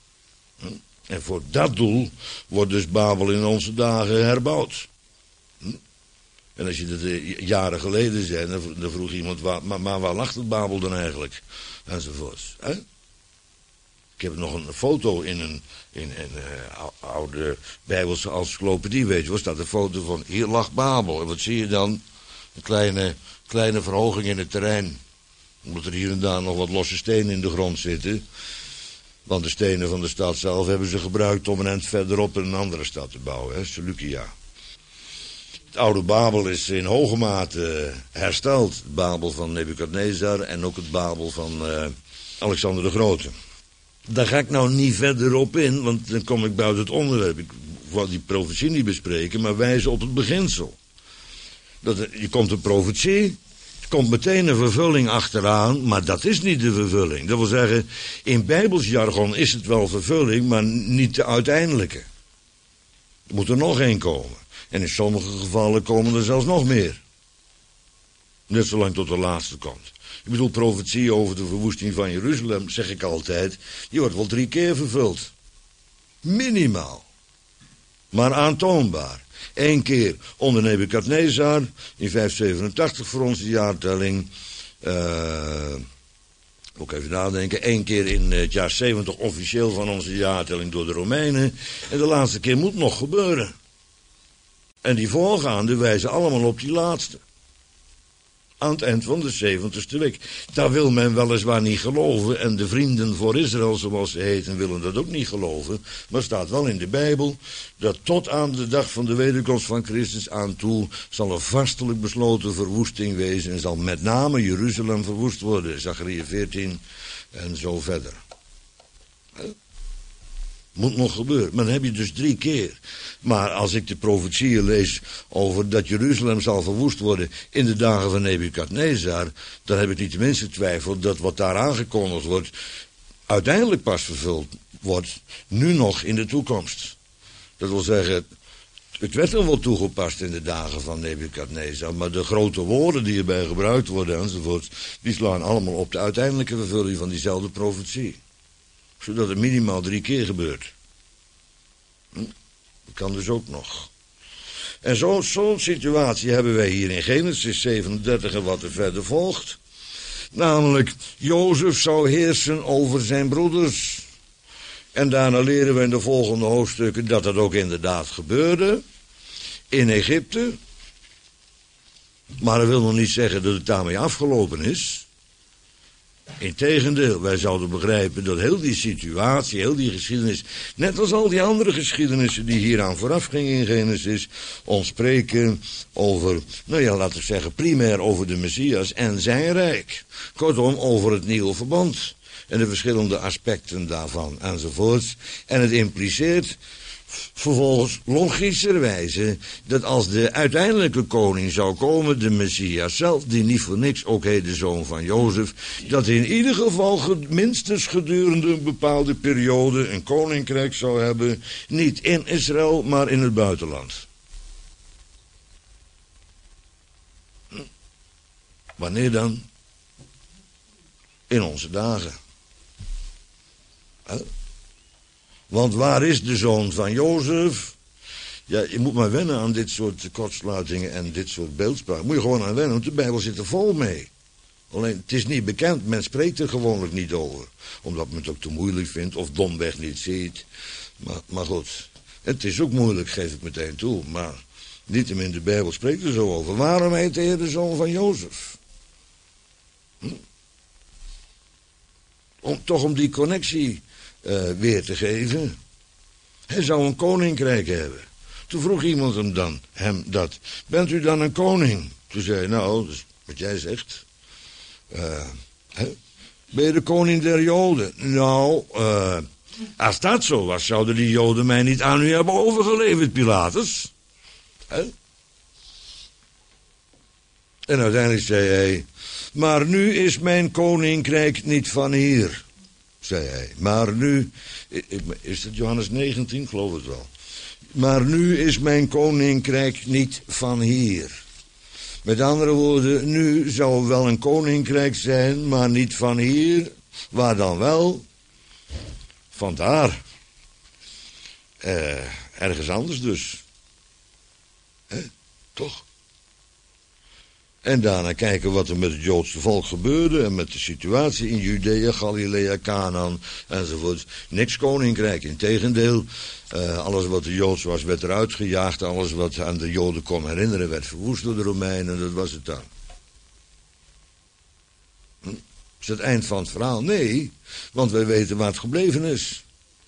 [SPEAKER 1] En voor dat doel wordt dus Babel in onze dagen herbouwd. En als je dat jaren geleden zei, dan vroeg iemand, maar waar lag het Babel dan eigenlijk? Enzovoorts. Ik heb nog een foto in een oude Bijbelse encyclopedie, weet je wel, staat een foto van, hier lag Babel. En wat zie je dan? Een kleine verhoging in het terrein. Omdat er hier en daar nog wat losse stenen in de grond zitten. Want de stenen van de stad zelf hebben ze gebruikt om een eind verderop een andere stad te bouwen, hè, Seleucia. Het oude Babel is in hoge mate hersteld. Het Babel van Nebukadnezar en ook het Babel van Alexander de Grote. Daar ga ik nou niet verder op in, want dan kom ik buiten het onderwerp. Ik wil die profetie niet bespreken, maar wijzen op het beginsel. Je komt een profetie, er komt meteen een vervulling achteraan, maar dat is niet de vervulling. Dat wil zeggen, in Bijbels jargon is het wel vervulling, maar niet de uiteindelijke. Er moet er nog één komen. En in sommige gevallen komen er zelfs nog meer. Net zolang tot de laatste komt. Ik bedoel, profetie over de verwoesting van Jeruzalem, zeg ik altijd, die wordt wel 3 keer vervuld. Minimaal. maar aantoonbaar. 1 keer onder Nebukadnezar in 587 voor onze jaartelling. Ook even nadenken. 1 keer in het jaar 70 officieel van onze jaartelling door de Romeinen. En de laatste keer moet nog gebeuren. En die voorgaande wijzen allemaal op die laatste. Aan het eind van de 70ste week. Daar wil men weliswaar niet geloven. En de vrienden voor Israël, zoals ze heten, willen dat ook niet geloven. Maar staat wel in de Bijbel dat tot aan de dag van de wederkomst van Christus aan toe zal er vastelijk besloten verwoesting wezen. En zal met name Jeruzalem verwoest worden. Zachariah 14 en zo verder. Moet nog gebeuren. Maar dan heb je dus 3 keer. Maar als ik de profetieën lees over dat Jeruzalem zal verwoest worden in de dagen van Nebukadnezar, dan heb ik niet de minste twijfel dat wat daar aangekondigd wordt, uiteindelijk pas vervuld wordt, nu nog in de toekomst. Dat wil zeggen, het werd al wel toegepast in de dagen van Nebukadnezar, maar de grote woorden die erbij gebruikt worden enzovoort, die slaan allemaal op de uiteindelijke vervulling van diezelfde profetie. Zodat het minimaal 3 keer gebeurt. Dat kan dus ook nog. En zo'n situatie hebben wij hier in Genesis 37 en wat er verder volgt. Namelijk, Jozef zou heersen over zijn broeders. En daarna leren we in de volgende hoofdstukken dat dat ook inderdaad gebeurde. In Egypte. Maar dat wil nog niet zeggen dat het daarmee afgelopen is. Integendeel, wij zouden begrijpen dat heel die situatie, heel die geschiedenis, net als al die andere geschiedenissen die hieraan vooraf gingen in Genesis, ons spreken over, laten we zeggen, primair over de Messias en zijn rijk. Kortom, over het nieuwe verbond en de verschillende aspecten daarvan enzovoorts. En het impliceert vervolgens logischerwijze dat als de uiteindelijke koning zou komen, de Messias zelf, die niet voor niks ook heet de zoon van Jozef, dat in ieder geval minstens gedurende een bepaalde periode een koninkrijk zou hebben, niet in Israël, maar in het buitenland. Wanneer dan? In onze dagen. Want waar is de zoon van Jozef? Ja, je moet maar wennen aan dit soort kortsluitingen en dit soort beeldspraak. Moet je gewoon aan wennen, want de Bijbel zit er vol mee. Alleen, het is niet bekend, men spreekt er gewoonlijk niet over. Omdat men het ook te moeilijk vindt of domweg niet ziet. Maar goed, het is ook moeilijk, geef ik meteen toe. Maar niettemin, de Bijbel spreekt er zo over. Waarom heet de Heer de zoon van Jozef? Om die connectie weer te geven. Hij zou een koninkrijk hebben. Toen vroeg iemand hem dat. Bent u dan een koning? Toen zei hij, nou, dat is wat jij zegt. Ben je de koning der Joden? Nou, als dat zo was, zouden die Joden mij niet aan u hebben overgeleverd, Pilatus. En uiteindelijk zei hij, maar nu is mijn koninkrijk niet van hier, zei hij. Maar nu, is het Johannes 19, geloof het wel. Maar nu is mijn koninkrijk niet van hier. Met andere woorden, nu zou wel een koninkrijk zijn, maar niet van hier. Waar dan wel? Vandaar. Ergens anders dus. Toch? En daarna kijken wat er met het Joodse volk gebeurde en met de situatie in Judea, Galilea, Canaan enzovoort. Niks koninkrijk, integendeel. Alles wat de Joods was werd eruit gejaagd. Alles wat aan de Joden kon herinneren werd verwoest door de Romeinen. Dat was het dan. Is het eind van het verhaal? Nee, want wij weten waar het gebleven is.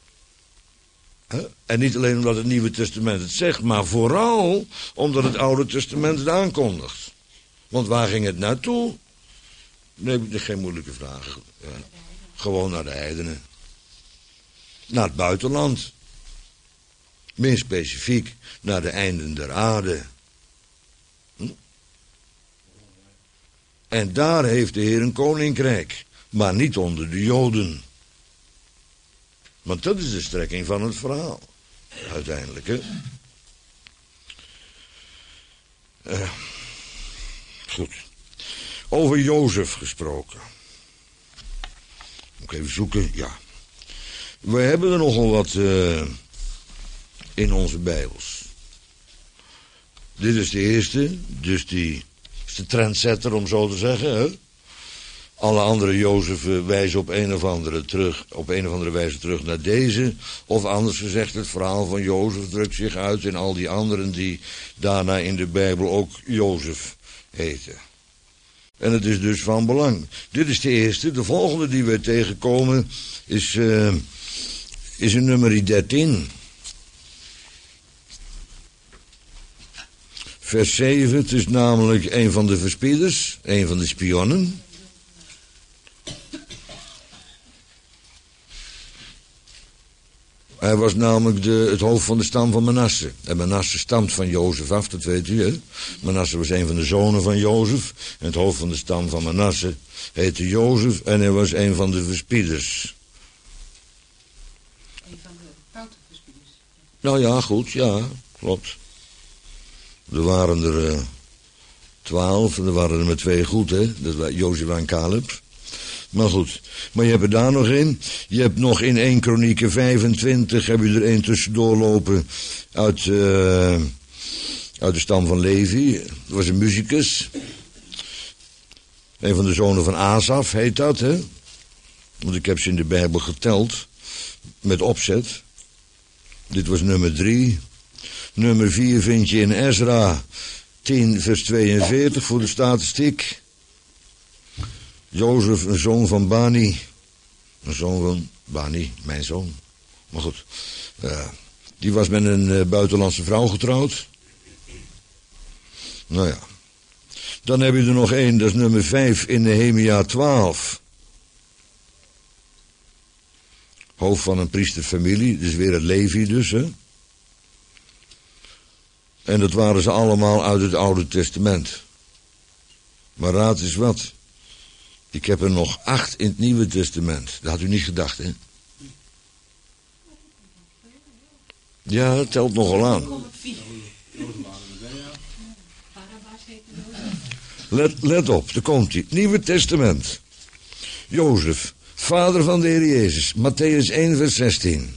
[SPEAKER 1] En niet alleen omdat het Nieuwe Testament het zegt, maar vooral omdat het Oude Testament het aankondigt. Want waar ging het naartoe? Nee, geen moeilijke vragen. Ja. Gewoon naar de heidenen. Naar het buitenland. Meer specifiek naar de einden der aarde. En daar heeft de Heer een koninkrijk. Maar niet onder de Joden. Want dat is de strekking van het verhaal. Uiteindelijk, hè. Goed. Over Jozef gesproken. Moet ik even zoeken, ja. We hebben er nogal wat in onze Bijbels. Dit is de eerste, dus die is de trendsetter om zo te zeggen. Hè? Alle andere Jozefen wijzen op een of andere wijze terug naar deze. Of anders gezegd, het verhaal van Jozef drukt zich uit in al die anderen die daarna in de Bijbel ook Jozef heten. En het is dus van belang. Dit is de eerste. De volgende die we tegenkomen is in nummer 13. Vers 7, het is namelijk een van de verspieders, een van de spionnen. Hij was namelijk het hoofd van de stam van Manasse. En Manasse stamt van Jozef af, dat weet u, hè. Manasse was een van de zonen van Jozef. En het hoofd van de stam van Manasse heette Jozef en hij was een van de verspieders.
[SPEAKER 3] Een van de foute verspieders.
[SPEAKER 1] Nou ja, goed, ja, klopt. Er waren er 12 en er waren er maar 2 goed, hè. Dat waren Jozef en Caleb. Maar goed, maar je hebt er daar nog in. Je hebt nog in 1 Kronieken 25, heb je er 1 tussendoor lopen uit de stam van Levi. Dat was een musicus. Een van de zonen van Asaf heet dat, hè. Want ik heb ze in de Bijbel geteld, met opzet. Dit was nummer 3. Nummer 4 vind je in Ezra 10 vers 42 voor de statistiek. Jozef, een zoon van Bani. Een zoon van Bani, mijn zoon. Maar goed, die was met een buitenlandse vrouw getrouwd. Nou ja. Dan heb je er nog 1, dat is nummer 5 in Nehemia 12. Hoofd van een priesterfamilie, dus weer het Levi dus, hè. En dat waren ze allemaal uit het Oude Testament. Maar raad eens wat. Ik heb er nog 8 in het Nieuwe Testament. Dat had u niet gedacht, hè? Ja, dat telt nogal aan. Let op, daar komt hij. Nieuwe Testament. Jozef, vader van de Heer Jezus. Mattheüs 1 vers 16.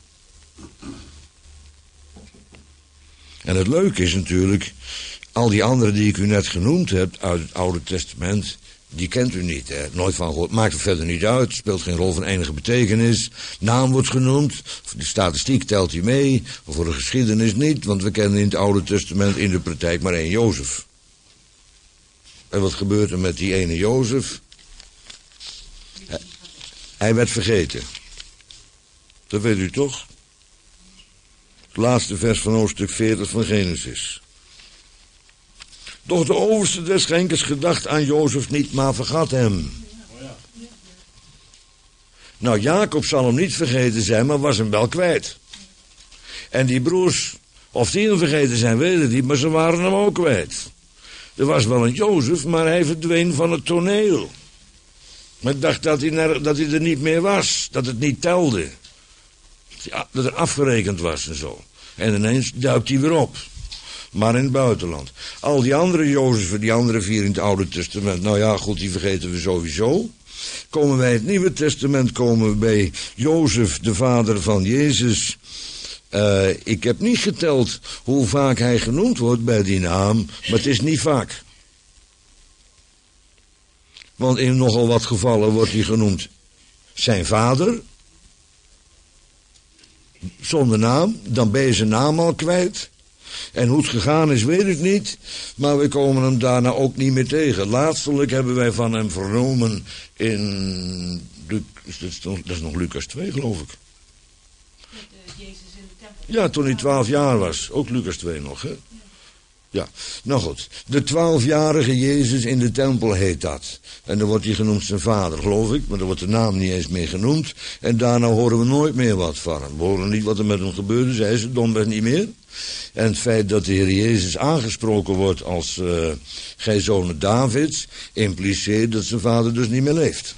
[SPEAKER 1] En het leuke is natuurlijk, al die anderen die ik u net genoemd heb uit het Oude Testament, die kent u niet, hè? Nooit van gehoord. Maakt er verder niet uit, speelt geen rol van enige betekenis. Naam wordt genoemd, de statistiek telt hij mee, maar voor de geschiedenis niet, want we kennen in het Oude Testament in de praktijk maar 1 Jozef. En wat gebeurt er met die ene Jozef? Hij werd vergeten. Dat weet u toch? Het laatste vers van hoofdstuk 40 van Genesis. Doch de overste des schenkers gedacht aan Jozef niet, maar vergat hem. Nou, Jacob zal hem niet vergeten zijn, maar was hem wel kwijt. En die broers, of die hem vergeten zijn, weet ik niet, maar ze waren hem ook kwijt. Er was wel een Jozef, maar hij verdween van het toneel. Men dacht dat hij er niet meer was, dat het niet telde. Dat er afgerekend was en zo. En ineens duikt hij weer op. Maar in het buitenland. Al die andere Jozefen, die andere 4 in het Oude Testament, nou ja, goed, die vergeten we sowieso. Komen wij in het Nieuwe Testament, komen we bij Jozef, de vader van Jezus. Ik heb niet geteld hoe vaak hij genoemd wordt bij die naam, maar het is niet vaak. Want in nogal wat gevallen wordt hij genoemd zijn vader, zonder naam, dan ben je zijn naam al kwijt. En hoe het gegaan is, weet ik niet, maar we komen hem daarna ook niet meer tegen. Laatstelijk hebben wij van hem vernomen in, dat is nog Lucas 2 geloof ik.
[SPEAKER 3] Met Jezus in de tempel.
[SPEAKER 1] Ja, toen hij 12 jaar was, ook Lucas 2 nog, hè. Ja, nou goed, de 12-jarige Jezus in de tempel heet dat. En dan wordt hij genoemd zijn vader, geloof ik, maar dan wordt de naam niet eens meer genoemd. En daarna horen we nooit meer wat van hem. We horen niet wat er met hem gebeurde, zei ze domweg niet meer. En het feit dat de Heer Jezus aangesproken wordt als gij zonen Davids, impliceert dat zijn vader dus niet meer leeft.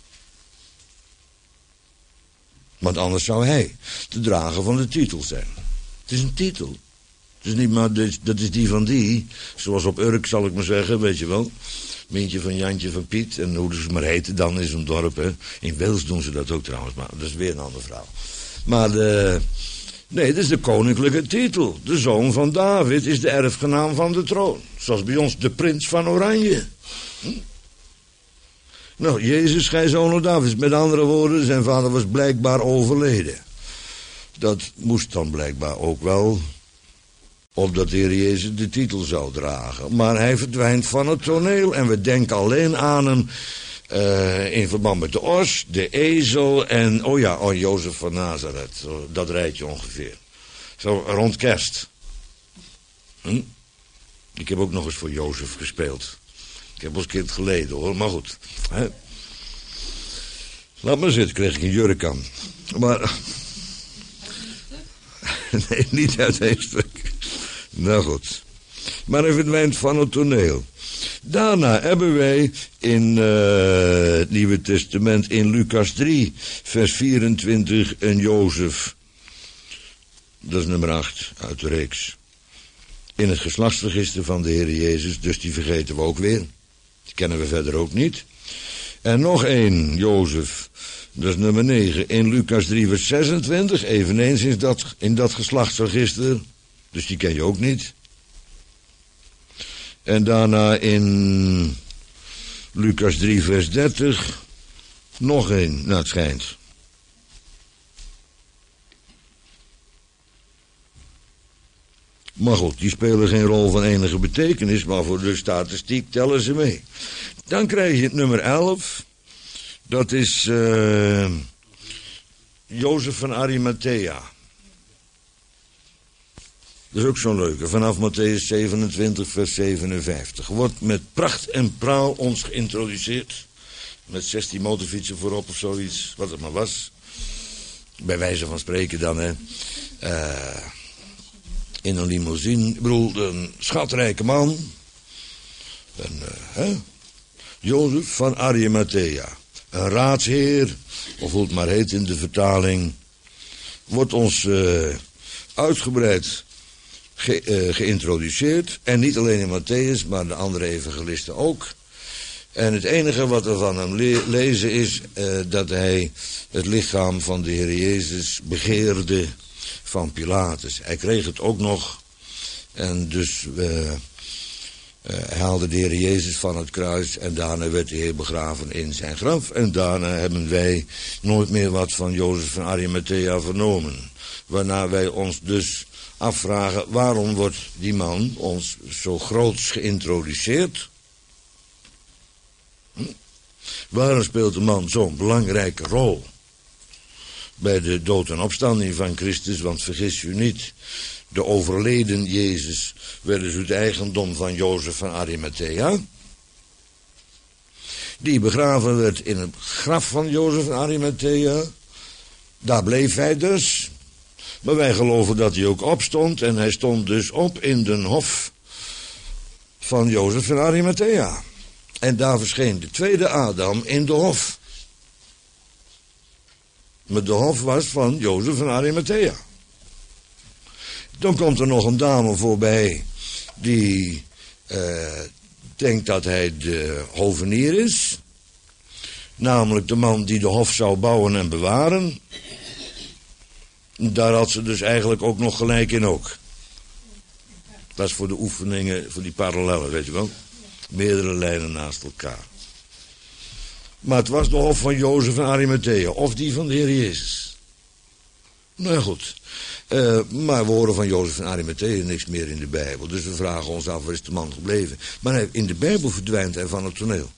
[SPEAKER 1] Want anders zou hij de drager van de titel zijn. Het is een titel. Het is niet maar, dat is die van die, zoals op Urk zal ik maar zeggen, weet je wel. Mientje van Jantje van Piet, en hoe ze maar heten dan in zo'n dorp, hè. In Wales doen ze dat ook trouwens, maar dat is weer een ander verhaal. Maar Nee, dat is de koninklijke titel. De zoon van David is de erfgenaam van de troon. Zoals bij ons de prins van Oranje. Nou, Jezus, gij zoon Davids. Met andere woorden, zijn vader was blijkbaar overleden. Dat moest dan blijkbaar ook wel, opdat de Heer Jezus de titel zou dragen. Maar hij verdwijnt van het toneel en we denken alleen aan hem in verband met de os, de ezel en, Jozef van Nazareth. Zo, dat rijtje ongeveer. Zo rond kerst. Ik heb ook nog eens voor Jozef gespeeld. Ik heb al eens een keer het geleden hoor, maar goed. Hè? Laat maar zitten, kreeg ik een jurk aan. Maar... nee, niet uit één stuk. Nou goed. Maar hij verdwijnt van het toneel. Daarna hebben wij in het Nieuwe Testament in Lucas 3, vers 24, een Jozef. Dat is nummer 8 uit de reeks. In het geslachtsregister van de Heer Jezus, dus die vergeten we ook weer. Die kennen we verder ook niet. En nog één Jozef, dat is nummer 9, in Lucas 3, vers 26, eveneens in dat geslachtsregister. Dus die ken je ook niet. En daarna in Lucas 3, vers 30, nog één, nou het schijnt. Maar goed, die spelen geen rol van enige betekenis, maar voor de statistiek tellen ze mee. Dan krijg je het nummer 11. Dat is Jozef van Arimathea. Dat is ook zo'n leuke. Vanaf Matthäus 27, vers 57. Wordt met pracht en praal ons geïntroduceerd. Met 16 motorfietsen voorop of zoiets. Wat het maar was. Bij wijze van spreken dan, hè. In een limousine. Ik bedoel, een schatrijke man. Jozef van Arimathea. Een raadsheer, of hoe het maar heet in de vertaling. Wordt ons uitgebreid geïntroduceerd. En niet alleen in Matthäus, maar de andere evangelisten ook. En het enige wat we van hem lezen is dat hij het lichaam van de Heer Jezus begeerde van Pilatus. Hij kreeg het ook nog. En dus hij haalde de Heer Jezus van het kruis. En daarna werd de Heer begraven in zijn graf. En daarna hebben wij nooit meer wat van Jozef van Arimathea vernomen. Waarna wij ons dus afvragen, waarom wordt die man ons zo groots geïntroduceerd? Waarom speelt de man zo'n belangrijke rol bij de dood en opstanding van Christus? Want vergis u niet, de overleden Jezus werd dus het eigendom van Jozef van Arimathea. Die begraven werd in het graf van Jozef van Arimathea. Daar bleef hij dus. Maar wij geloven dat hij ook opstond. En hij stond dus op in de hof van Jozef van Arimathea. En daar verscheen de tweede Adam in de hof. Maar de hof was van Jozef van Arimathea. Dan komt er nog een dame voorbij die denkt dat hij de hovenier is. Namelijk de man die de hof zou bouwen en bewaren. Daar had ze dus eigenlijk ook nog gelijk in ook. Dat is voor de oefeningen, voor die parallellen, weet je wel. Meerdere lijnen naast elkaar. Maar het was de hof van Jozef van Arimathea. Of die van de Heer Jezus. Nou goed. Maar we horen van Jozef van Arimathea niks meer in de Bijbel. Dus we vragen ons af, waar is de man gebleven? Maar in de Bijbel verdwijnt hij van het toneel.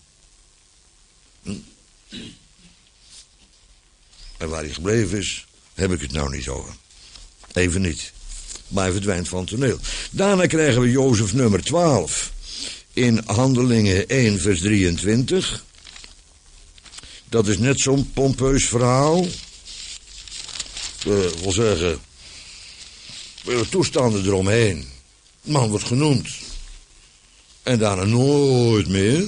[SPEAKER 1] En waar hij gebleven is, heb ik het nou niet over. Even niet. Maar hij verdwijnt van het toneel. Daarna krijgen we Jozef nummer 12. In Handelingen 1 vers 23. Dat is net zo'n pompeus verhaal. Wil zeggen, toestanden eromheen. De man wordt genoemd. En daarna nooit meer.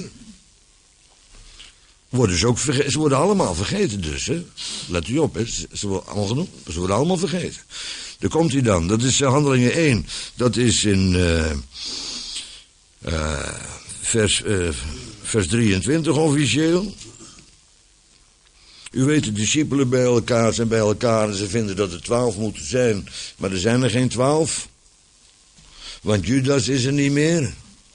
[SPEAKER 1] Ze worden allemaal vergeten dus. Hè? Let u op, hè? Ze worden allemaal genoemd. Ze worden allemaal vergeten. Daar komt hij dan. Dat is Handelingen 1. Dat is in vers 23 officieel. U weet, de discipelen bij elkaar zijn bij elkaar en ze vinden dat er 12 moeten zijn. Maar er zijn er geen 12. Want Judas is er niet meer.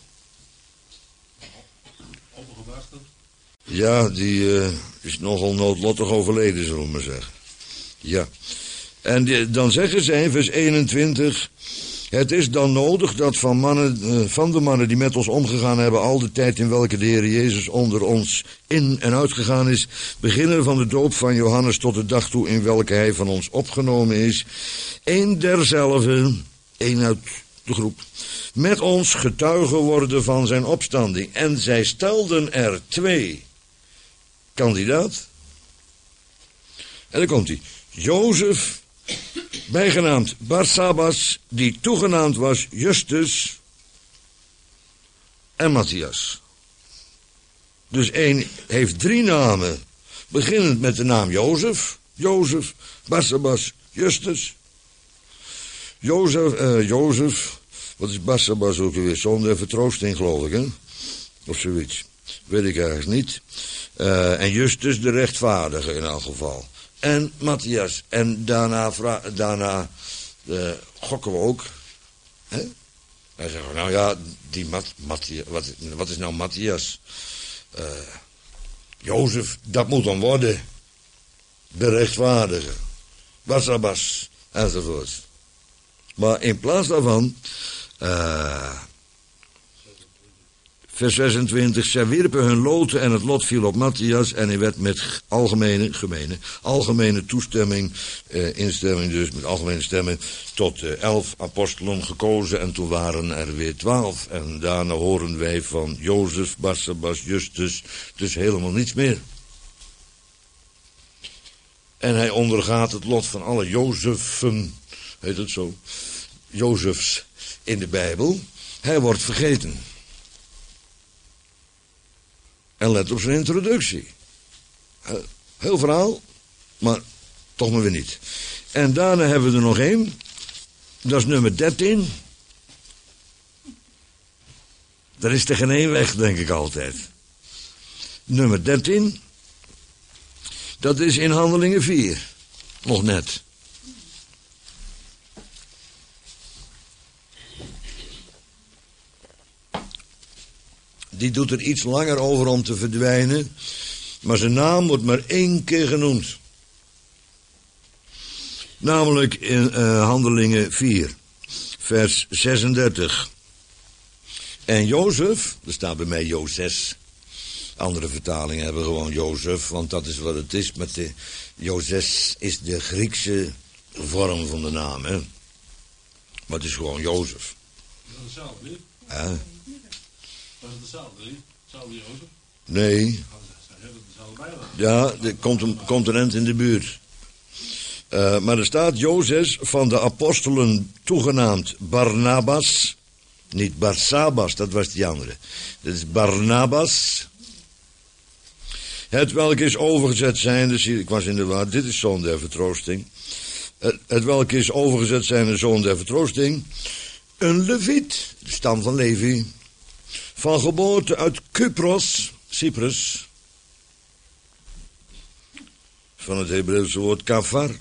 [SPEAKER 2] Opgewacht.
[SPEAKER 1] Ja, die is nogal noodlottig overleden, zullen we maar zeggen. Ja. En dan zeggen zij in vers 21... Het is dan nodig dat van de mannen die met ons omgegaan hebben, al de tijd in welke de Heer Jezus onder ons in en uitgegaan is, beginnen van de doop van Johannes tot de dag toe in welke hij van ons opgenomen is, één derzelfde, één uit de groep, met ons getuigen worden van zijn opstanding. En zij stelden er 2 kandidaat. En dan komt hij. Jozef, bijgenaamd Barsabbas, die toegenaamd was Justus, en Matthias. Dus één heeft 3 namen, beginnend met de naam Jozef, Barsabbas, Justus. Jozef, wat is Barsabbas ook weer? Zoon der vertroosting, geloof ik, hè? Of zoiets. Weet ik ergens niet. En Justus de rechtvaardige in elk geval. En Matthias. En daarna gokken we ook. Hè? Hij zegt, nou ja, die Matthias, wat is nou Matthias? Jozef, dat moet dan worden. De rechtvaardige. Barsabbas, enzovoort. Maar in plaats daarvan, vers 26, zij wierpen hun loten en het lot viel op Matthias en hij werd met algemene toestemming, instemming dus, met algemene stemming, tot 11 apostelen gekozen en toen waren er weer 12. En daarna horen wij van Jozef, Barsabbas, Justus, dus helemaal niets meer. En hij ondergaat het lot van alle Jozefen, heet het zo, Jozefs in de Bijbel. Hij wordt vergeten. En let op zijn introductie. Heel verhaal, maar toch maar weer niet. En daarna hebben we er nog 1. Dat is nummer 13. Daar is er geen 1 weg, denk ik altijd. Nummer 13. Dat is in Handelingen 4. Nog net. Die doet er iets langer over om te verdwijnen. Maar zijn naam wordt maar 1 keer genoemd. Namelijk in Handelingen 4. Vers 36. En Jozef, er staat bij mij Jozes. Andere vertalingen hebben gewoon Jozef, want dat is wat het is. Met de Jozes is de Griekse vorm van de naam, hè. Maar het is gewoon Jozef.
[SPEAKER 2] Dat is hetzelfde, niet?
[SPEAKER 1] Hè?
[SPEAKER 2] Dat is hetzelfde, niet? Hetzelfde Jozef?
[SPEAKER 1] Nee. Ja, er komt een end in de buurt. Maar er staat Jozef van de apostelen toegenaamd Barnabas. Niet Barsabbas, dat was die andere. Dat is Barnabas. Het welk is overgezet zijn, dus ik was in de war, dit is zoon der vertroosting. Het welk is overgezet zijn de zoon der vertroosting. Een Leviet, de stam van Levi. Van geboorte uit Cyprus. Van het Hebreeuwse woord kafar.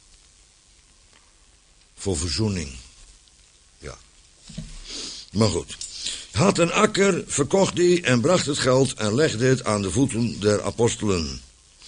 [SPEAKER 1] Voor verzoening. Ja. Maar goed. Had een akker, verkocht die en bracht het geld en legde het aan de voeten der apostelen.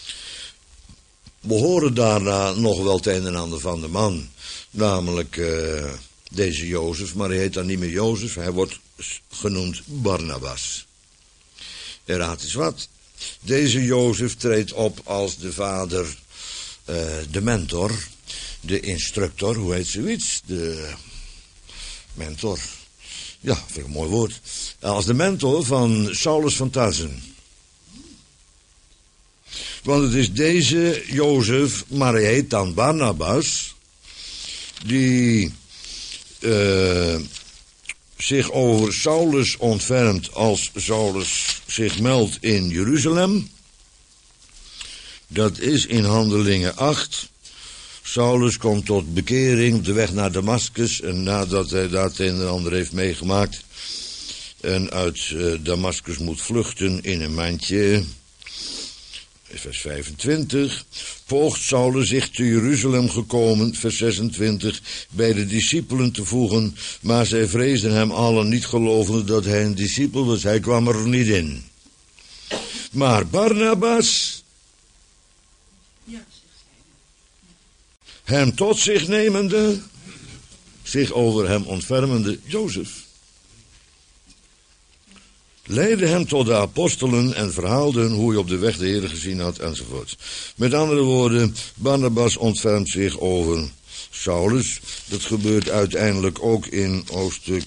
[SPEAKER 1] We horen daarna nog wel het een en ander van de man. Namelijk deze Jozef, maar hij heet dan niet meer Jozef. Hij wordt genoemd Barnabas. En raad eens wat. Deze Jozef treedt op als de vader, de mentor, de instructor, hoe heet zoiets? De mentor. Ja, vind ik een mooi woord. Als de mentor van Saulus van Tarsen. Want het is deze Jozef, maar hij heet dan Barnabas, die zich over Saulus ontfermt als Saulus zich meldt in Jeruzalem. Dat is in Handelingen 8. Saulus komt tot bekering op de weg naar Damascus. En nadat hij daar het een en ander heeft meegemaakt en uit Damascus moet vluchten in een mandje, vers 25. Poogt Saulus zich te Jeruzalem gekomen, vers 26, bij de discipelen te voegen, maar zij vreesden hem allen, niet gelovende dat hij een discipel was. Hij kwam er niet in. Maar Barnabas,
[SPEAKER 3] Ja, zegt zij.
[SPEAKER 1] hem tot zich nemende, zich over hem ontfermende, Jozef, leidde hem tot de apostelen en verhaalde hun hoe hij op de weg de Heer gezien had, enzovoort. Met andere woorden, Barnabas ontfermt zich over Saulus. Dat gebeurt uiteindelijk ook in hoofdstuk,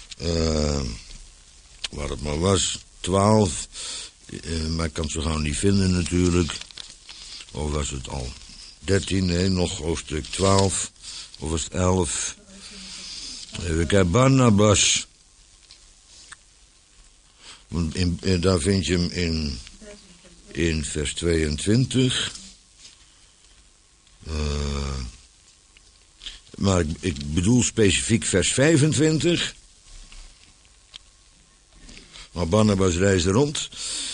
[SPEAKER 1] waar het maar was, 12. Maar ik kan het zo gauw niet vinden natuurlijk. Of was het al 13? Nee, nog hoofdstuk 12. Of was het 11? Even kijken, Barnabas. Want daar vind je hem in vers 22. Maar ik bedoel specifiek vers 25. Maar Barnabas reisde rond.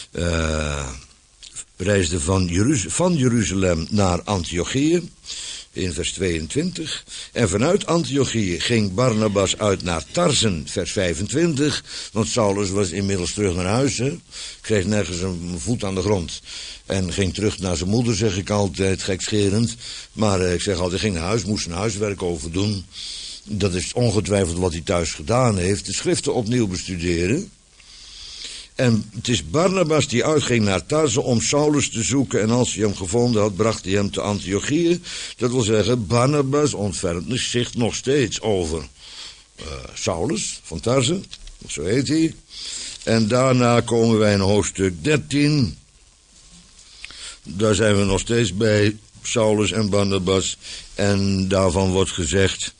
[SPEAKER 1] Reisde van Jeruzalem naar Antiochië. In vers 22. En vanuit Antiochië ging Barnabas uit naar Tarsen, vers 25. Want Saulus was inmiddels terug naar huis. Hè? Kreeg nergens een voet aan de grond. En ging terug naar zijn moeder, zeg ik altijd, gekscherend. Maar ik zeg altijd, hij ging naar huis, moest zijn huiswerk overdoen. Dat is ongetwijfeld wat hij thuis gedaan heeft. De schriften opnieuw bestuderen. En het is Barnabas die uitging naar Tarsen om Saulus te zoeken. En als hij hem gevonden had, bracht hij hem te Antiochië. Dat wil zeggen, Barnabas ontfermt zich nog steeds over Saulus van Tarsen. Zo heet hij. En daarna komen wij in hoofdstuk 13. Daar zijn we nog steeds bij Saulus en Barnabas. En daarvan wordt gezegd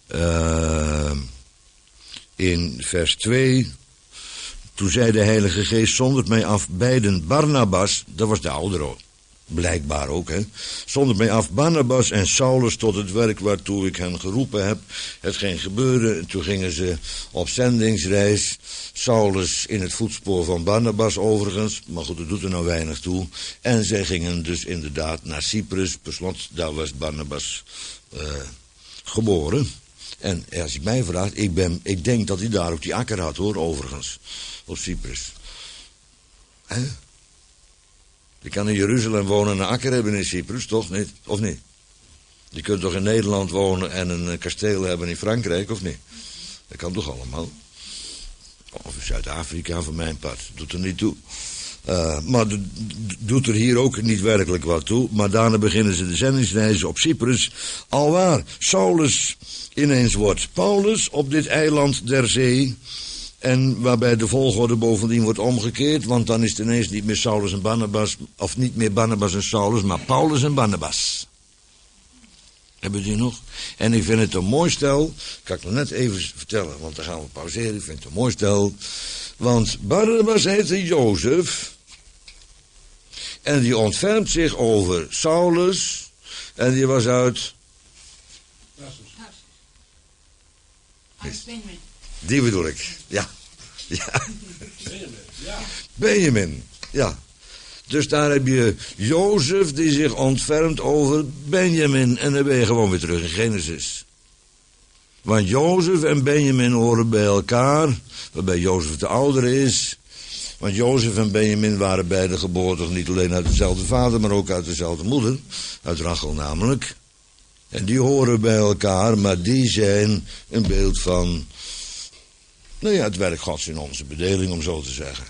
[SPEAKER 1] in vers 2... Toen zei de Heilige Geest, zondert mij af beiden Barnabas, dat was de oudere, blijkbaar ook, hè. Zondert mij af Barnabas en Saulus tot het werk waartoe ik hen geroepen heb. Het ging gebeuren, toen gingen ze op zendingsreis. Saulus in het voetspoor van Barnabas overigens, maar goed, dat doet er nou weinig toe. En zij gingen dus inderdaad naar Cyprus, per slot, daar was Barnabas geboren. En als je mij vraagt, ik denk dat hij daar ook die akker had, hoor, overigens. Op Cyprus. Hè? Je kan in Jeruzalem wonen en een akker hebben in Cyprus, toch niet? Of niet? Je kunt toch in Nederland wonen en een kasteel hebben in Frankrijk, of niet? Dat kan toch allemaal? Of in Zuid-Afrika, voor mijn part. Doet er niet toe. Maar doet er hier ook niet werkelijk wat toe. Maar daarna beginnen ze de zendingsreizen op Cyprus. Alwaar Saulus ineens wordt Paulus op dit eiland der zee. En waarbij de volgorde bovendien wordt omgekeerd. Want dan is het ineens niet meer Saulus en Barnabas. Of niet meer Barnabas en Saulus, maar Paulus en Barnabas. Hebben die nog? En ik vind het een mooi stel. Kan ik nog net even vertellen, want dan gaan we pauzeren. Ik vind het een mooi stel. Want Barnabas heette Jozef. En die ontfermt zich over Saulus. En die was uit...
[SPEAKER 3] Benjamin.
[SPEAKER 1] Die bedoel ik, ja. Ja.
[SPEAKER 2] Ja.
[SPEAKER 1] Benjamin, ja. Dus daar heb je Jozef die zich ontfermt over Benjamin. En dan ben je gewoon weer terug in Genesis. Want Jozef en Benjamin horen bij elkaar. Waarbij Jozef de oudere is. Want Jozef en Benjamin waren beide geboren niet alleen uit dezelfde vader, maar ook uit dezelfde moeder. Uit Rachel namelijk. En die horen bij elkaar, maar die zijn een beeld van... Nou ja, het werk Gods in onze bedeling, om zo te zeggen.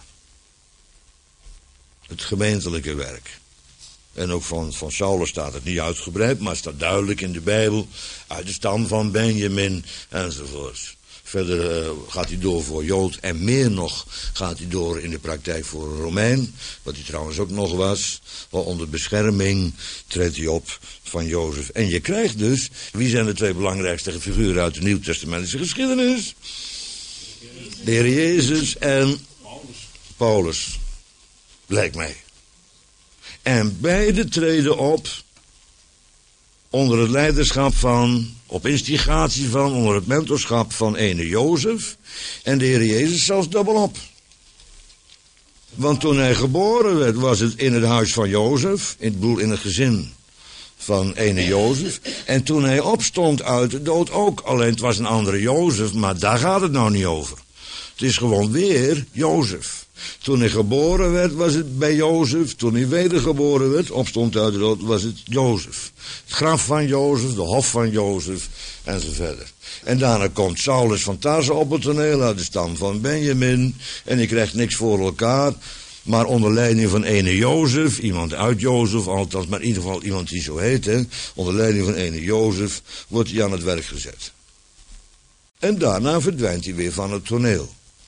[SPEAKER 1] Het gemeentelijke werk. En ook van Saulus staat het niet uitgebreid, maar het staat duidelijk in de Bijbel. Uit de stam van Benjamin, enzovoorts. Verder gaat hij door voor Jood en meer nog gaat hij door in de praktijk voor een Romein. Wat hij trouwens ook nog was. Wel onder bescherming treedt hij op van Jozef. En je krijgt dus, wie zijn de twee belangrijkste figuren uit de Nieuwtestamentische geschiedenis? De Heer Jezus en Paulus. Lijkt mij. En beide treden op onder het leiderschap van, op instigatie van, onder het mentorschap van ene Jozef. En de Heer Jezus zelfs dubbelop. Want toen hij geboren werd, was het in het huis van Jozef. In het gezin van ene Jozef. En toen hij opstond uit de dood ook. Alleen het was een andere Jozef, maar daar gaat het nou niet over. Het is gewoon weer Jozef. Toen hij geboren werd, was het bij Jozef. Toen hij wedergeboren werd, opstond uit de dood, was het Jozef. Het graf van Jozef, de hof van Jozef, en zo verder. En daarna komt Saulus van Tarse op het toneel uit de stam van Benjamin. En die krijgt niks voor elkaar. Maar onder leiding van ene Jozef, iemand uit Jozef, althans, maar in ieder geval iemand die zo heet, hè, onder leiding van ene Jozef, wordt hij aan het werk gezet. En daarna verdwijnt hij weer van het toneel.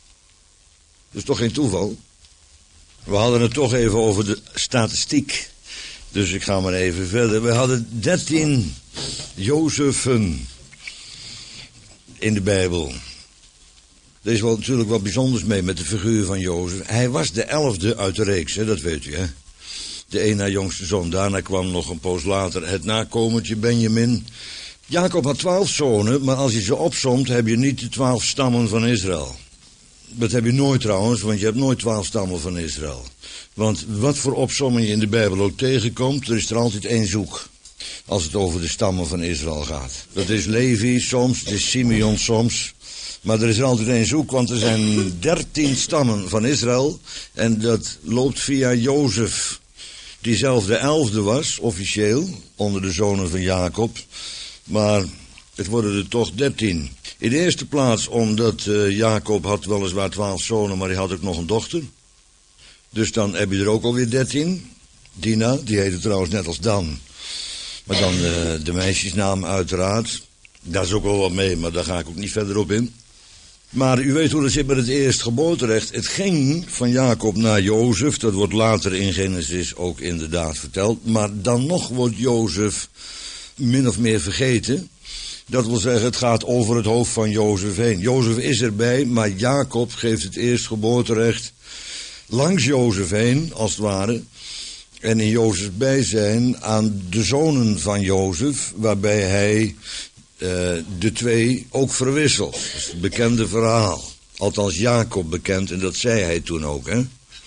[SPEAKER 1] Dat is toch geen toeval? We hadden het toch even over de statistiek. Dus ik ga maar even verder. We hadden 13 Jozefen in de Bijbel. Er is wel natuurlijk wat bijzonders mee met de figuur van Jozef. Hij was de 11e uit de reeks, hè, dat weet u, hè. De één na jongste zoon. Daarna kwam nog een poos later het nakomertje Benjamin. Jacob had 12 zonen, maar als je ze opsomt, heb je niet de 12 stammen van Israël. Dat heb je nooit trouwens, want je hebt nooit 12 stammen van Israël. Want wat voor opsomming je in de Bijbel ook tegenkomt, er is er altijd één zoek. Als het over de stammen van Israël gaat. Dat is Levi soms, het is Simeon soms. Maar er is er altijd één zoek, want er zijn 13 stammen van Israël. En dat loopt via Jozef, die zelf de 11e was, officieel, onder de zonen van Jacob. Maar het worden er toch 13. In de eerste plaats omdat Jacob had weliswaar 12 zonen, maar hij had ook nog een dochter. Dus dan heb je er ook alweer 13. Dina, die heette trouwens net als Dan. Maar dan de meisjesnaam uiteraard. Daar is ook wel wat mee, maar daar ga ik ook niet verder op in. Maar u weet hoe het zit met het eerstgeboorterecht. Het ging van Jacob naar Jozef. Dat wordt later in Genesis ook inderdaad verteld. Maar dan nog wordt Jozef min of meer vergeten. Dat wil zeggen, het gaat over het hoofd van Jozef heen. Jozef is erbij, maar Jacob geeft het eerstgeboorterecht langs Jozef heen, als het ware. En in Jozefs bijzijn aan de zonen van Jozef, waarbij hij de twee ook verwisselt. Dat is het bekende verhaal. Althans Jacob bekend, en dat zei hij toen ook, hè.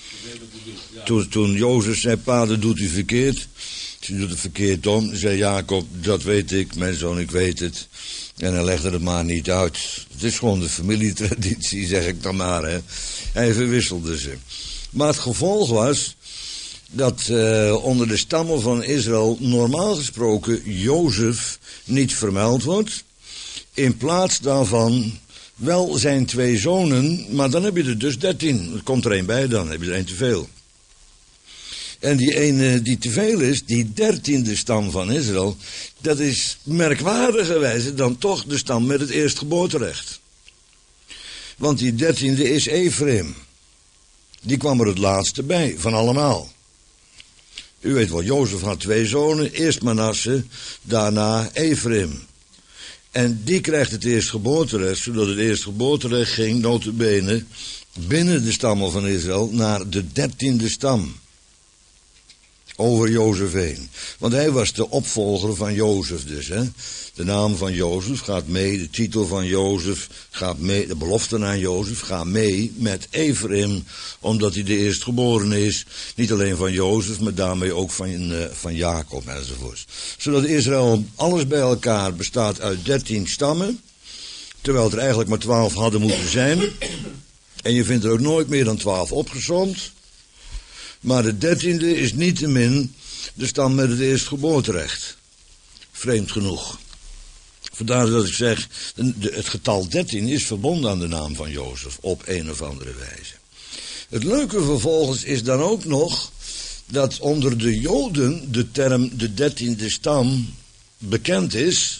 [SPEAKER 1] Toen Jozef zei, pa, dat doet u verkeerd. Ze doet het verkeerd om, zei Jacob, dat weet ik, mijn zoon, ik weet het. En hij legde het maar niet uit. Het is gewoon de familietraditie, zeg ik dan maar, hè. Hij verwisselde ze. Maar het gevolg was dat onder de stammen van Israël normaal gesproken Jozef niet vermeld wordt. In plaats daarvan wel zijn 2 zonen, maar dan heb je er dus 13. Er komt er 1 bij, dan heb je er 1 te veel. En die ene die te veel is, die 13e stam van Israël, dat is merkwaardigerwijze dan toch de stam met het eerstgeboorterecht. Want die 13e is Ephraim. Die kwam er het laatste bij, van allemaal. U weet wel, Jozef had 2 zonen, eerst Manasse, daarna Ephraim. En die krijgt het eerstgeboorterecht, zodat het eerstgeboorterecht ging, nota bene, binnen de stammen van Israël, naar de 13e stam. Over Jozef heen. Want hij was de opvolger van Jozef dus, hè. De naam van Jozef gaat mee, de titel van Jozef gaat mee, de belofte aan Jozef gaat mee met Ephraim, omdat hij de eerstgeborene is. Niet alleen van Jozef, maar daarmee ook van Jacob enzovoort. Zodat Israël alles bij elkaar bestaat uit 13 stammen, terwijl er eigenlijk maar 12 hadden moeten zijn. En je vindt er ook nooit meer dan 12 opgesomd. Maar de 13e is niettemin de stam met het eerstgeboorterecht. Vreemd genoeg. Vandaar dat ik zeg, het getal 13 is verbonden aan de naam van Jozef, op een of andere wijze. Het leuke vervolgens is dan ook nog, dat onder de Joden de term de 13e stam bekend is.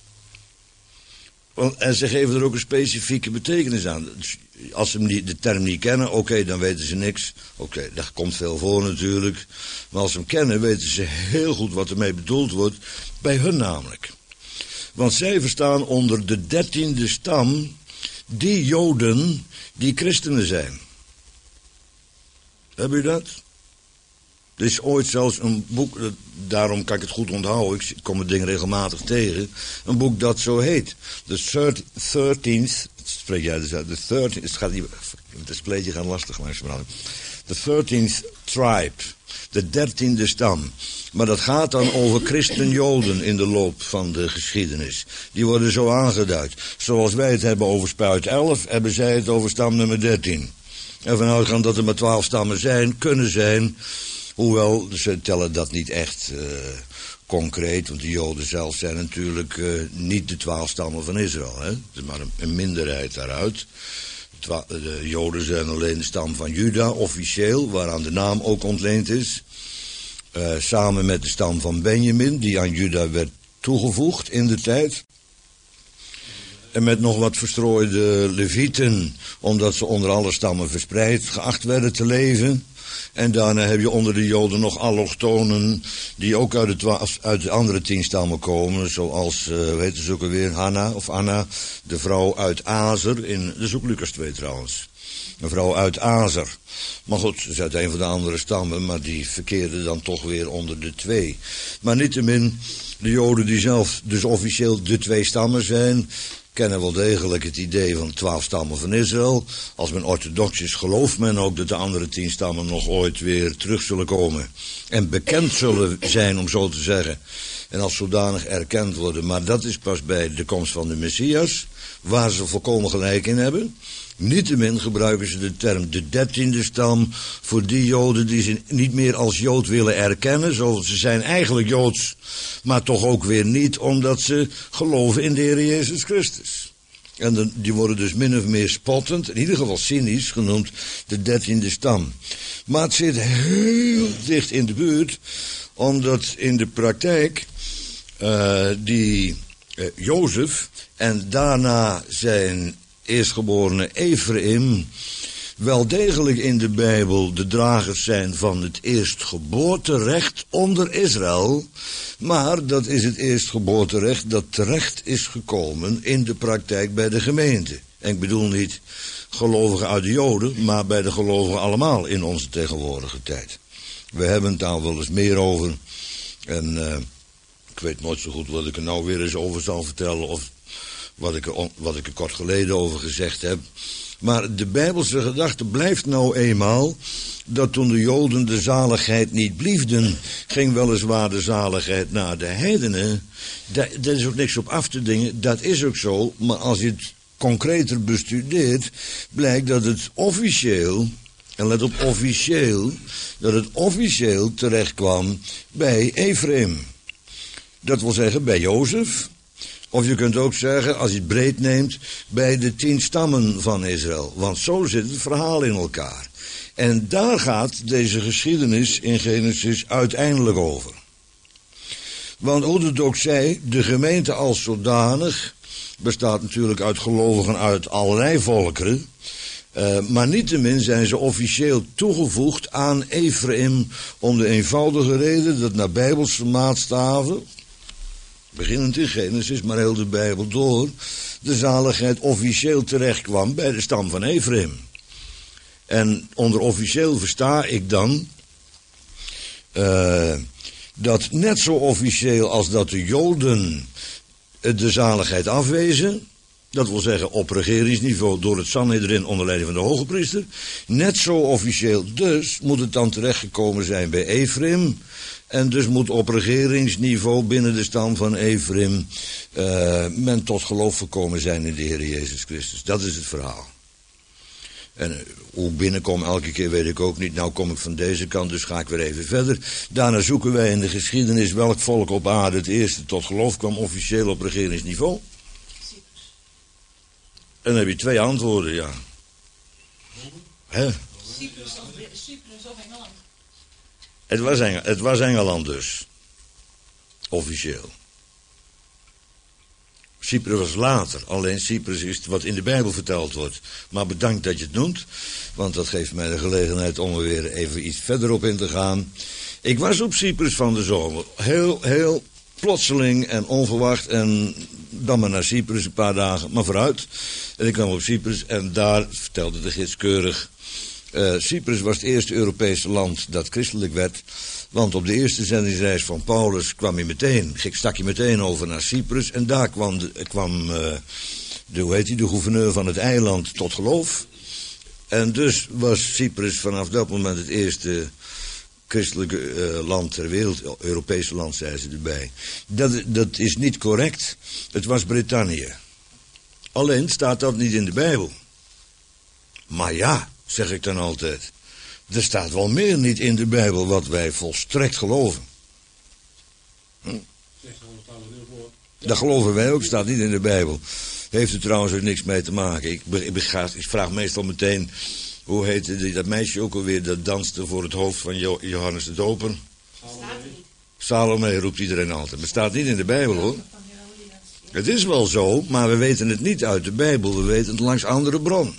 [SPEAKER 1] En ze geven er ook een specifieke betekenis aan. Als ze de term niet kennen, oké, dan weten ze niks. Oké, dat komt veel voor natuurlijk. Maar als ze hem kennen, weten ze heel goed wat ermee bedoeld wordt. Bij hun namelijk. Want zij verstaan onder de 13e stam die Joden die christenen zijn. Heb u dat? Er is ooit zelfs een boek, daarom kan ik het goed onthouden, ik kom het ding regelmatig tegen, een boek dat zo heet. The spreek jij dus uit. Het gaat niet, het displaytje gaat lastig langs veranderen. The 13th tribe, de 13e stam. Maar dat gaat dan over christen-joden in de loop van de geschiedenis. Die worden zo aangeduid. Zoals wij het hebben over spuit 11, hebben zij het over stam nummer 13. En vanuitgaan dat er maar 12 stammen zijn, kunnen zijn. Hoewel, ze tellen dat niet echt concreet. Want de joden zelf zijn natuurlijk niet de 12 stammen van Israël. Hè? Het is maar een minderheid daaruit. De joden zijn alleen de stam van Juda, officieel, waaraan de naam ook ontleend is. Samen met de stam van Benjamin, die aan Juda werd toegevoegd in de tijd. En met nog wat verstrooide levieten, omdat ze onder alle stammen verspreid geacht werden te leven. En daarna heb je onder de joden nog allochtonen, die ook uit de andere 10 stammen komen. Zoals, weet je ze ook alweer, Anna, de vrouw uit Azer, dat is ook Lucas 2 trouwens. Een vrouw uit Azer. Maar goed, ze is uit een van de andere stammen, maar die verkeerde dan toch weer onder de 2. Maar niettemin, de joden die zelf dus officieel de 2 stammen zijn, kennen wel degelijk het idee van de 12 stammen van Israël. Als men orthodox is, gelooft men ook dat de andere 10 stammen nog ooit weer terug zullen komen. En bekend zullen zijn, om zo te zeggen. En als zodanig erkend worden. Maar dat is pas bij de komst van de Messias, waar ze volkomen gelijk in hebben. Niettemin gebruiken ze de term de 13e stam voor die joden die ze niet meer als jood willen erkennen. Zoals ze zijn eigenlijk joods, maar toch ook weer niet, omdat ze geloven in de Heer Jezus Christus. En die worden dus min of meer spottend, in ieder geval cynisch, genoemd de 13e stam. Maar het zit heel dicht in de buurt, omdat in de praktijk Jozef en daarna zijn eerstgeborene Ephraim wel degelijk in de Bijbel de dragers zijn van het eerstgeboorterecht onder Israël. Maar dat is het eerstgeboorterecht dat terecht is gekomen in de praktijk bij de gemeente. En ik bedoel niet gelovigen uit de Joden, maar bij de gelovigen allemaal in onze tegenwoordige tijd. We hebben het daar wel eens meer over. En ik weet nooit zo goed wat ik er nou weer eens over zal vertellen, of wat ik er kort geleden over gezegd heb. Maar de Bijbelse gedachte blijft nou eenmaal dat toen de Joden de zaligheid niet bliefden, ging weliswaar de zaligheid naar de heidenen. Daar is ook niks op af te dingen, dat is ook zo. Maar als je het concreter bestudeert, blijkt dat het officieel, en let op officieel, dat het officieel terecht kwam bij Ephraim. Dat wil zeggen bij Jozef. Of je kunt ook zeggen, als je het breed neemt, bij de 10 stammen van Israël. Want zo zit het verhaal in elkaar. En daar gaat deze geschiedenis in Genesis uiteindelijk over. Want hoe het ook zij, de gemeente als zodanig bestaat natuurlijk uit gelovigen uit allerlei volkeren. Maar niettemin zijn ze officieel toegevoegd aan Ephraim om de eenvoudige reden dat naar Bijbelse maatstaven, beginnend in Genesis, maar heel de Bijbel door, de zaligheid officieel terecht kwam bij de stam van Ephraim. En onder officieel versta ik dan dat net zo officieel als dat de Joden de zaligheid afwezen, dat wil zeggen op regeringsniveau door het Sanhedrin onder leiding van de hoge priester, net zo officieel dus moet het dan terechtgekomen zijn bij Ephraim. En dus moet op regeringsniveau binnen de stam van Ephraim men tot geloof gekomen zijn in de Heer Jezus Christus. Dat is het verhaal. En hoe ik binnenkom elke keer weet ik ook niet. Nou kom ik van deze kant, dus ga ik weer even verder. Daarna zoeken wij in de geschiedenis welk volk op aarde het eerste tot geloof kwam officieel op regeringsniveau.
[SPEAKER 3] Cyprus.
[SPEAKER 1] En dan heb je 2 antwoorden, ja. Hè?
[SPEAKER 3] Cyprus of Engeland.
[SPEAKER 1] Het was Engeland dus. Officieel. Cyprus was later. Alleen Cyprus is wat in de Bijbel verteld wordt. Maar bedankt dat je het noemt. Want dat geeft mij de gelegenheid om er weer even iets verder op in te gaan. Ik was op Cyprus van de zomer. Heel plotseling en onverwacht. En dan maar naar Cyprus een paar dagen. Maar vooruit. En ik kwam op Cyprus en daar vertelde de gids keurig. Cyprus was het eerste Europese land dat christelijk werd. Want op de eerste zendingsreis van Paulus stak je meteen over naar Cyprus. En daar kwam de gouverneur van het eiland tot geloof. En dus was Cyprus vanaf dat moment het eerste christelijke land ter wereld, Europese land, zei ze erbij. Dat is niet correct. Het was Brittannië. Alleen staat dat niet in de Bijbel. Maar ja, zeg ik dan altijd, er staat wel meer niet in de Bijbel wat wij volstrekt geloven. Dat geloven wij ook, staat niet in de Bijbel. Heeft er trouwens ook niks mee te maken. Ik vraag meestal meteen, hoe heette dat meisje ook alweer dat danste voor het hoofd van Johannes de Doper? Salome roept iedereen altijd. Maar staat niet in de Bijbel, hoor. Het is wel zo, maar we weten het niet uit de Bijbel. We weten het langs andere bron.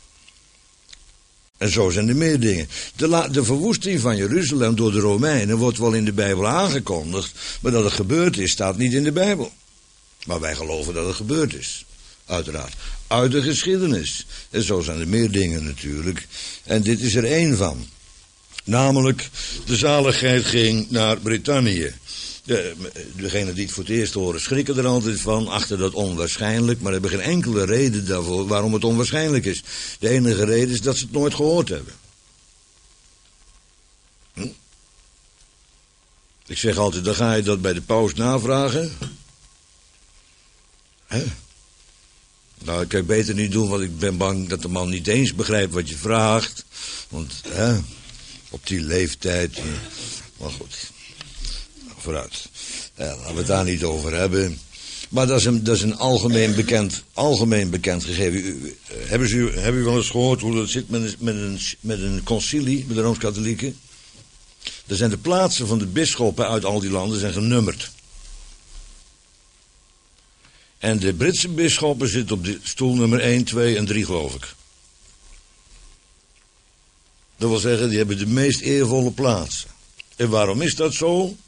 [SPEAKER 1] En zo zijn er meer dingen. De verwoesting van Jeruzalem door de Romeinen wordt wel in de Bijbel aangekondigd. Maar dat het gebeurd is, staat niet in de Bijbel. Maar wij geloven dat het gebeurd is. Uiteraard. Uit de geschiedenis. En zo zijn er meer dingen natuurlijk. En dit is er één van. Namelijk, de zaligheid ging naar Brittannië. Degenen die het voor het eerst horen schrikken er altijd van, achter dat onwaarschijnlijk, maar hebben geen enkele reden daarvoor waarom het onwaarschijnlijk is. De enige reden is dat ze het nooit gehoord hebben. Ik zeg altijd, dan ga je dat bij de paus navragen. Nou, ik kan het beter niet doen, want ik ben bang dat de man niet eens begrijpt wat je vraagt. Want, op die leeftijd, maar goed. Vooruit. Laten we het daar niet over hebben. Maar dat is een algemeen bekend gegeven. Hebben u wel eens gehoord hoe dat zit met een concilie, met de Rooms-Katholieken? Er zijn de plaatsen van de bisschoppen uit al die landen zijn genummerd. En de Britse bisschoppen zitten op de stoel nummer 1, 2 en 3, geloof ik. Dat wil zeggen, die hebben de meest eervolle plaatsen. En waarom is dat zo?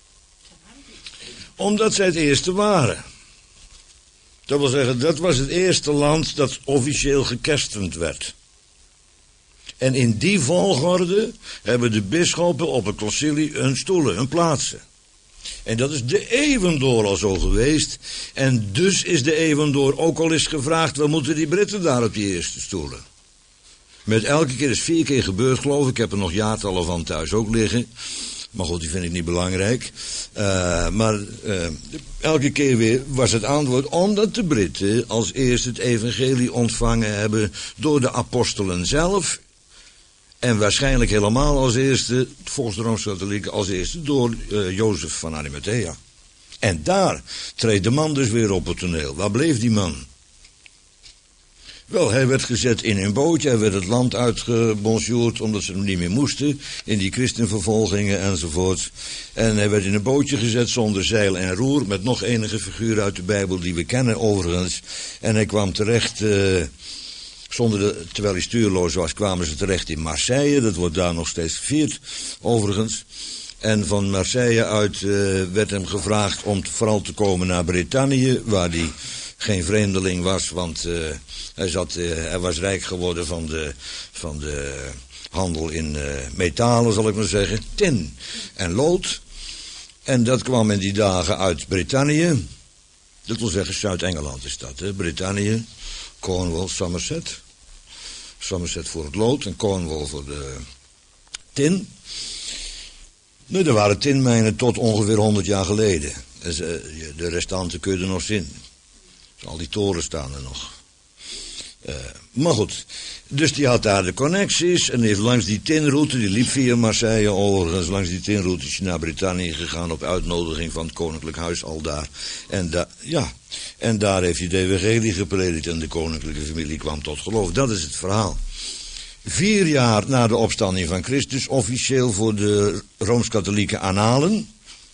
[SPEAKER 1] Omdat zij het eerste waren. Dat wil zeggen, dat was het eerste land dat officieel gekerstend werd. En in die volgorde hebben de bisschoppen op het concilie hun stoelen, hun plaatsen. En dat is de eeuwen door al zo geweest. En dus is de eeuwen door ook al eens gevraagd, wat moeten die Britten daar op die eerste stoelen? Met elke keer is 4 keer gebeurd, geloof ik. Ik heb er nog jaartallen van thuis ook liggen. Maar goed, die vind ik niet belangrijk. Maar elke keer weer was het antwoord omdat de Britten als eerst het evangelie ontvangen hebben door de apostelen zelf. En waarschijnlijk helemaal als eerste, volgens de Rooms-Katholieken, als eerste door Jozef van Arimathea. En daar treedt de man dus weer op het toneel. Waar bleef die man? Wel, hij werd gezet in een bootje, hij werd het land uitgebonjourd omdat ze hem niet meer moesten, in die christenvervolgingen enzovoort. En hij werd in een bootje gezet zonder zeil en roer, met nog enige figuren uit de Bijbel die we kennen overigens. En hij kwam terecht, terwijl hij stuurloos was, kwamen ze terecht in Marseille, dat wordt daar nog steeds gevierd overigens. En van Marseille uit werd hem gevraagd om vooral te komen naar Brittannië, waar hij geen vreemdeling was, want hij was rijk geworden van de handel in metalen, zal ik maar zeggen, tin en lood. En dat kwam in die dagen uit Brittannië. Dat wil zeggen, Zuid-Engeland is dat, hè? Brittannië, Cornwall, Somerset. Somerset voor het lood en Cornwall voor de tin. Nu, er waren tinmijnen tot ongeveer 100 jaar geleden. De restanten kun je er nog zien. Al die torens staan er nog. Maar goed, dus die had daar de connecties en heeft langs die tinroute, die liep via Marseille overigens, langs die tinroute is hij naar Brittannië gegaan op uitnodiging van het koninklijk huis aldaar. En daar heeft hij de evangelie gepredikt en de koninklijke familie kwam tot geloof. Dat is het verhaal. 4 jaar na de opstanding van Christus, officieel voor de Rooms-Katholieke annalen.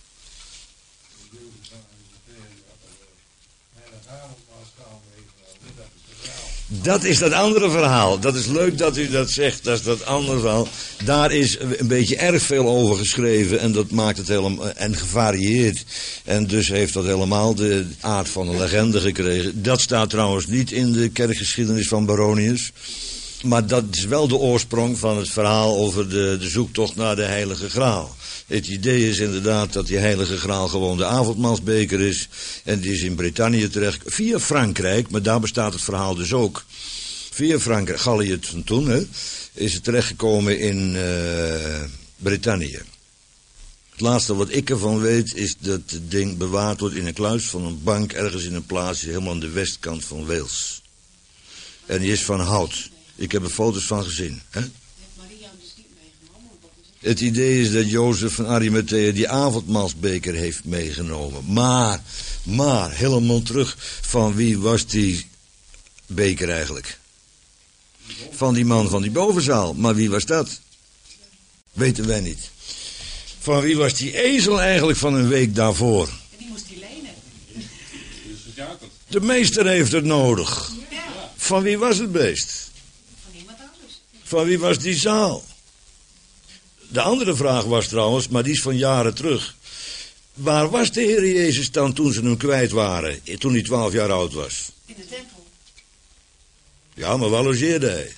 [SPEAKER 1] Dat is dat andere verhaal. Dat is leuk dat u dat zegt. Dat is dat andere verhaal. Daar is een beetje erg veel over geschreven. En dat maakt het helemaal. En gevarieerd. En dus heeft dat helemaal de aard van een legende gekregen. Dat staat trouwens niet in de kerkgeschiedenis van Baronius. Maar dat is wel de oorsprong van het verhaal over de zoektocht naar de Heilige Graal. Het idee is inderdaad dat die Heilige Graal gewoon de avondmaalsbeker is. En die is in Brittannië terecht. Via Frankrijk, maar daar bestaat het verhaal dus ook. Via Frankrijk, Gallië van toen, hè, is het terechtgekomen in Brittannië. Het laatste wat ik ervan weet is dat het ding bewaard wordt in een kluis van een bank ergens in een plaatsje helemaal aan de westkant van Wales. En die is van hout. Ik heb er foto's van gezien. Hè?
[SPEAKER 3] Heeft Maria hem dus niet meegenomen? Wat is het?
[SPEAKER 1] Het idee is dat Jozef van Arimathea die avondmaalsbeker heeft meegenomen. Maar, helemaal terug, van wie was die beker eigenlijk? Van die man van die bovenzaal. Maar wie was dat? Weten wij niet. Van wie was die ezel eigenlijk van een week daarvoor?
[SPEAKER 3] En die moest hij lenen.
[SPEAKER 2] Dus het Jacob.
[SPEAKER 1] De meester heeft het nodig.
[SPEAKER 3] Ja,
[SPEAKER 1] Van wie was het beest?
[SPEAKER 3] van iemand anders.
[SPEAKER 1] Van wie was die zaal? De andere vraag was trouwens, maar die is van jaren terug. Waar was de Heer Jezus dan toen ze hem kwijt waren? Toen hij 12 jaar oud was?
[SPEAKER 3] In de tempel.
[SPEAKER 1] Ja, maar waar logeerde hij?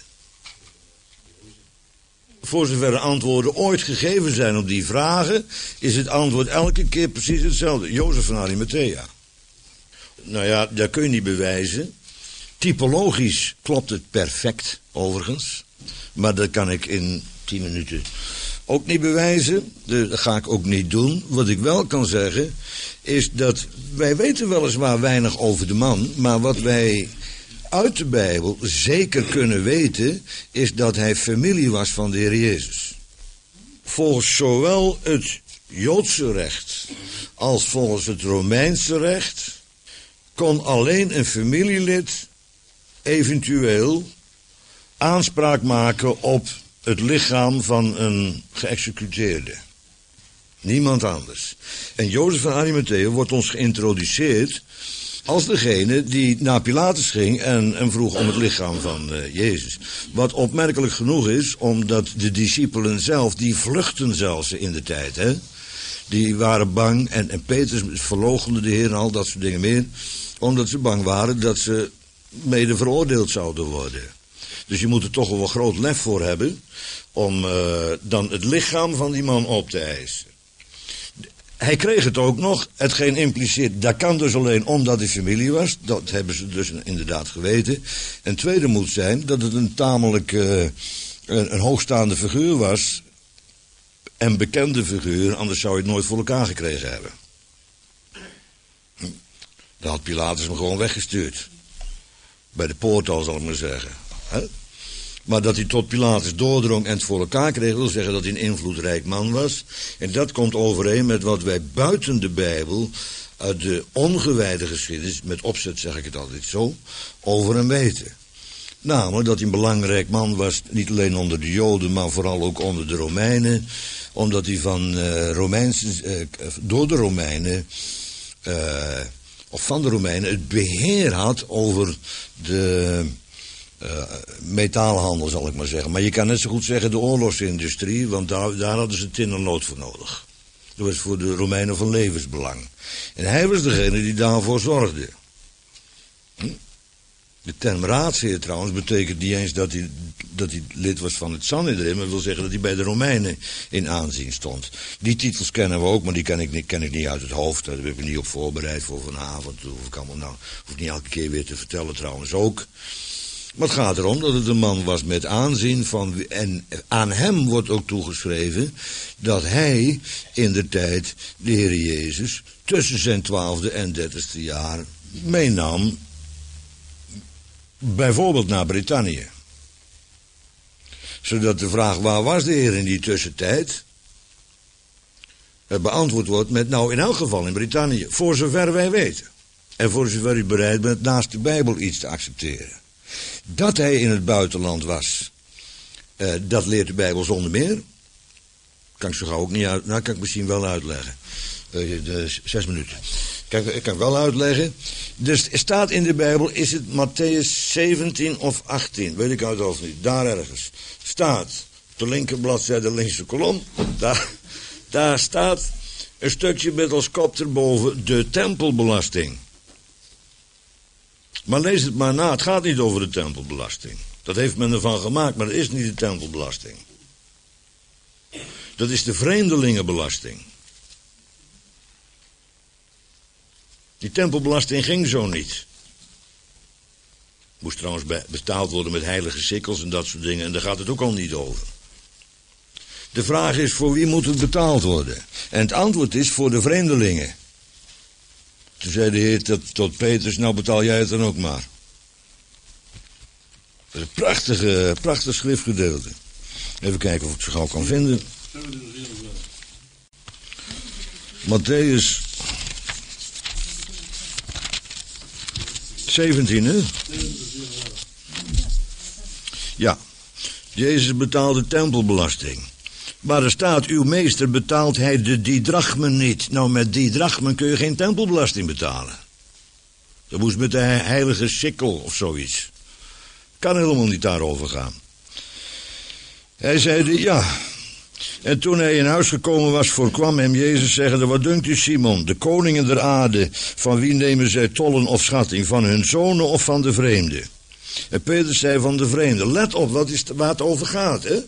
[SPEAKER 1] Voor zover antwoorden ooit gegeven zijn op die vragen, is het antwoord elke keer precies hetzelfde. Jozef van Arimathea. Nou ja, dat kun je niet bewijzen. Typologisch klopt het perfect, overigens. Maar dat kan ik in 10 minuten ook niet bewijzen. Dat ga ik ook niet doen. Wat ik wel kan zeggen, is dat wij weten weliswaar weinig over de man, maar wat wij uit de Bijbel zeker kunnen weten, is dat hij familie was van de Heer Jezus. Volgens zowel het Joodse recht als volgens het Romeinse recht kon alleen een familielid eventueel aanspraak maken op het lichaam van een geëxecuteerde. Niemand anders. En Jozef van Arimathea wordt ons geïntroduceerd als degene die naar Pilatus ging en vroeg om het lichaam van Jezus. Wat opmerkelijk genoeg is, omdat de discipelen zelf, die vluchten zelfs in de tijd, hè. Die waren bang en Petrus verloochende de Heer en al dat soort dingen meer, omdat ze bang waren dat ze mede veroordeeld zouden worden. Dus je moet er toch wel groot lef voor hebben om dan het lichaam van die man op te eisen. Hij kreeg het ook nog, hetgeen impliceert, dat kan dus alleen omdat hij familie was. Dat hebben ze dus inderdaad geweten. En tweede moet zijn dat het een tamelijk een hoogstaande figuur was. En bekende figuur, anders zou je het nooit voor elkaar gekregen hebben. Dan had Pilatus hem gewoon weggestuurd. Bij de poort al, zal ik maar zeggen. He? Maar dat hij tot Pilatus doordrong en het voor elkaar kreeg, wil zeggen dat hij een invloedrijk man was. En dat komt overeen met wat wij buiten de Bijbel, uit de ongewijde geschiedenis, met opzet zeg ik het altijd zo, over hem weten. Namelijk dat hij een belangrijk man was, niet alleen onder de Joden, maar vooral ook onder de Romeinen. Omdat hij door de Romeinen, of van de Romeinen, het beheer had over de metaalhandel, zal ik maar zeggen. Maar je kan net zo goed zeggen de oorlogsindustrie, want daar hadden ze tin en lood voor nodig. Dat was voor de Romeinen van levensbelang. En hij was degene die daarvoor zorgde. De term raadsheer trouwens betekent niet eens dat hij lid was van het Sanhedrin, maar wil zeggen dat hij bij de Romeinen in aanzien stond. Die titels kennen we ook, maar die ken ik niet uit het hoofd. Daar heb ik me niet op voorbereid voor vanavond. Hoef niet elke keer weer te vertellen trouwens ook. Maar het gaat erom dat het een man was met aanzien en aan hem wordt ook toegeschreven dat hij indertijd de Heer Jezus tussen zijn 12e en 30e jaar meenam, bijvoorbeeld naar Brittannië. Zodat de vraag, waar was de Heer in die tussentijd, beantwoord wordt met, nou in elk geval in Brittannië, voor zover wij weten. En voor zover u bereid bent naast de Bijbel iets te accepteren. Dat hij in het buitenland was, dat leert de Bijbel zonder meer. Kan ik zo gauw ook niet uit, nou kan ik misschien wel uitleggen. 6 minuten. Ik kan wel uitleggen. Dus staat in de Bijbel, is het Matthäus 17 of 18, weet ik uit het hoofd niet, daar ergens. Staat, op de linkerbladzijde, de linkse kolom, daar staat een stukje met als kop erboven de tempelbelasting. Maar lees het maar na, het gaat niet over de tempelbelasting. Dat heeft men ervan gemaakt, maar dat is niet de tempelbelasting. Dat is de vreemdelingenbelasting. Die tempelbelasting ging zo niet. Moest trouwens betaald worden met heilige sikkels en dat soort dingen. En daar gaat het ook al niet over. De vraag is, voor wie moet het betaald worden? En het antwoord is, voor de vreemdelingen. Toen zei de Heer tot Petrus, nou betaal jij het dan ook maar. Dat is een prachtig schriftgedeelte. Even kijken of ik het zo gauw kan vinden. Mattheüs 17, hè? Ja. Jezus betaalde tempelbelasting. Maar er staat, uw meester betaalt hij de didrachmen niet. Nou, met didrachmen kun je geen tempelbelasting betalen. Dat moest met de heilige sikkel of zoiets. Kan helemaal niet daarover gaan. Hij zeide, ja. En toen hij in huis gekomen was, voorkwam hem Jezus zeggende, wat dunkt u Simon, de koningen der aarde, van wie nemen zij tollen of schatting, van hun zonen of van de vreemden? En Petrus zei van de vreemden. Let op, waar het over gaat, hè?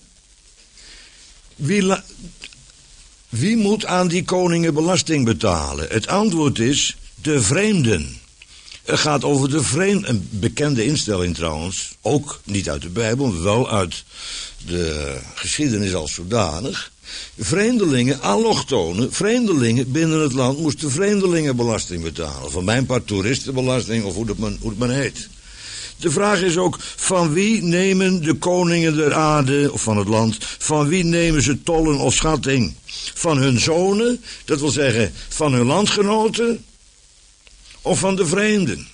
[SPEAKER 1] Wie moet aan die koningen belasting betalen? Het antwoord is, de vreemden. Het gaat over de vreemden, een bekende instelling trouwens, ook niet uit de Bijbel, wel uit de geschiedenis als zodanig. Vreemdelingen, allochtonen, vreemdelingen binnen het land moesten vreemdelingenbelasting betalen. Van mijn part toeristenbelasting of hoe het maar heet. De vraag is ook, van wie nemen de koningen der aarde, of van het land, van wie nemen ze tollen of schatting? Van hun zonen, dat wil zeggen van hun landgenoten, of van de vreemden?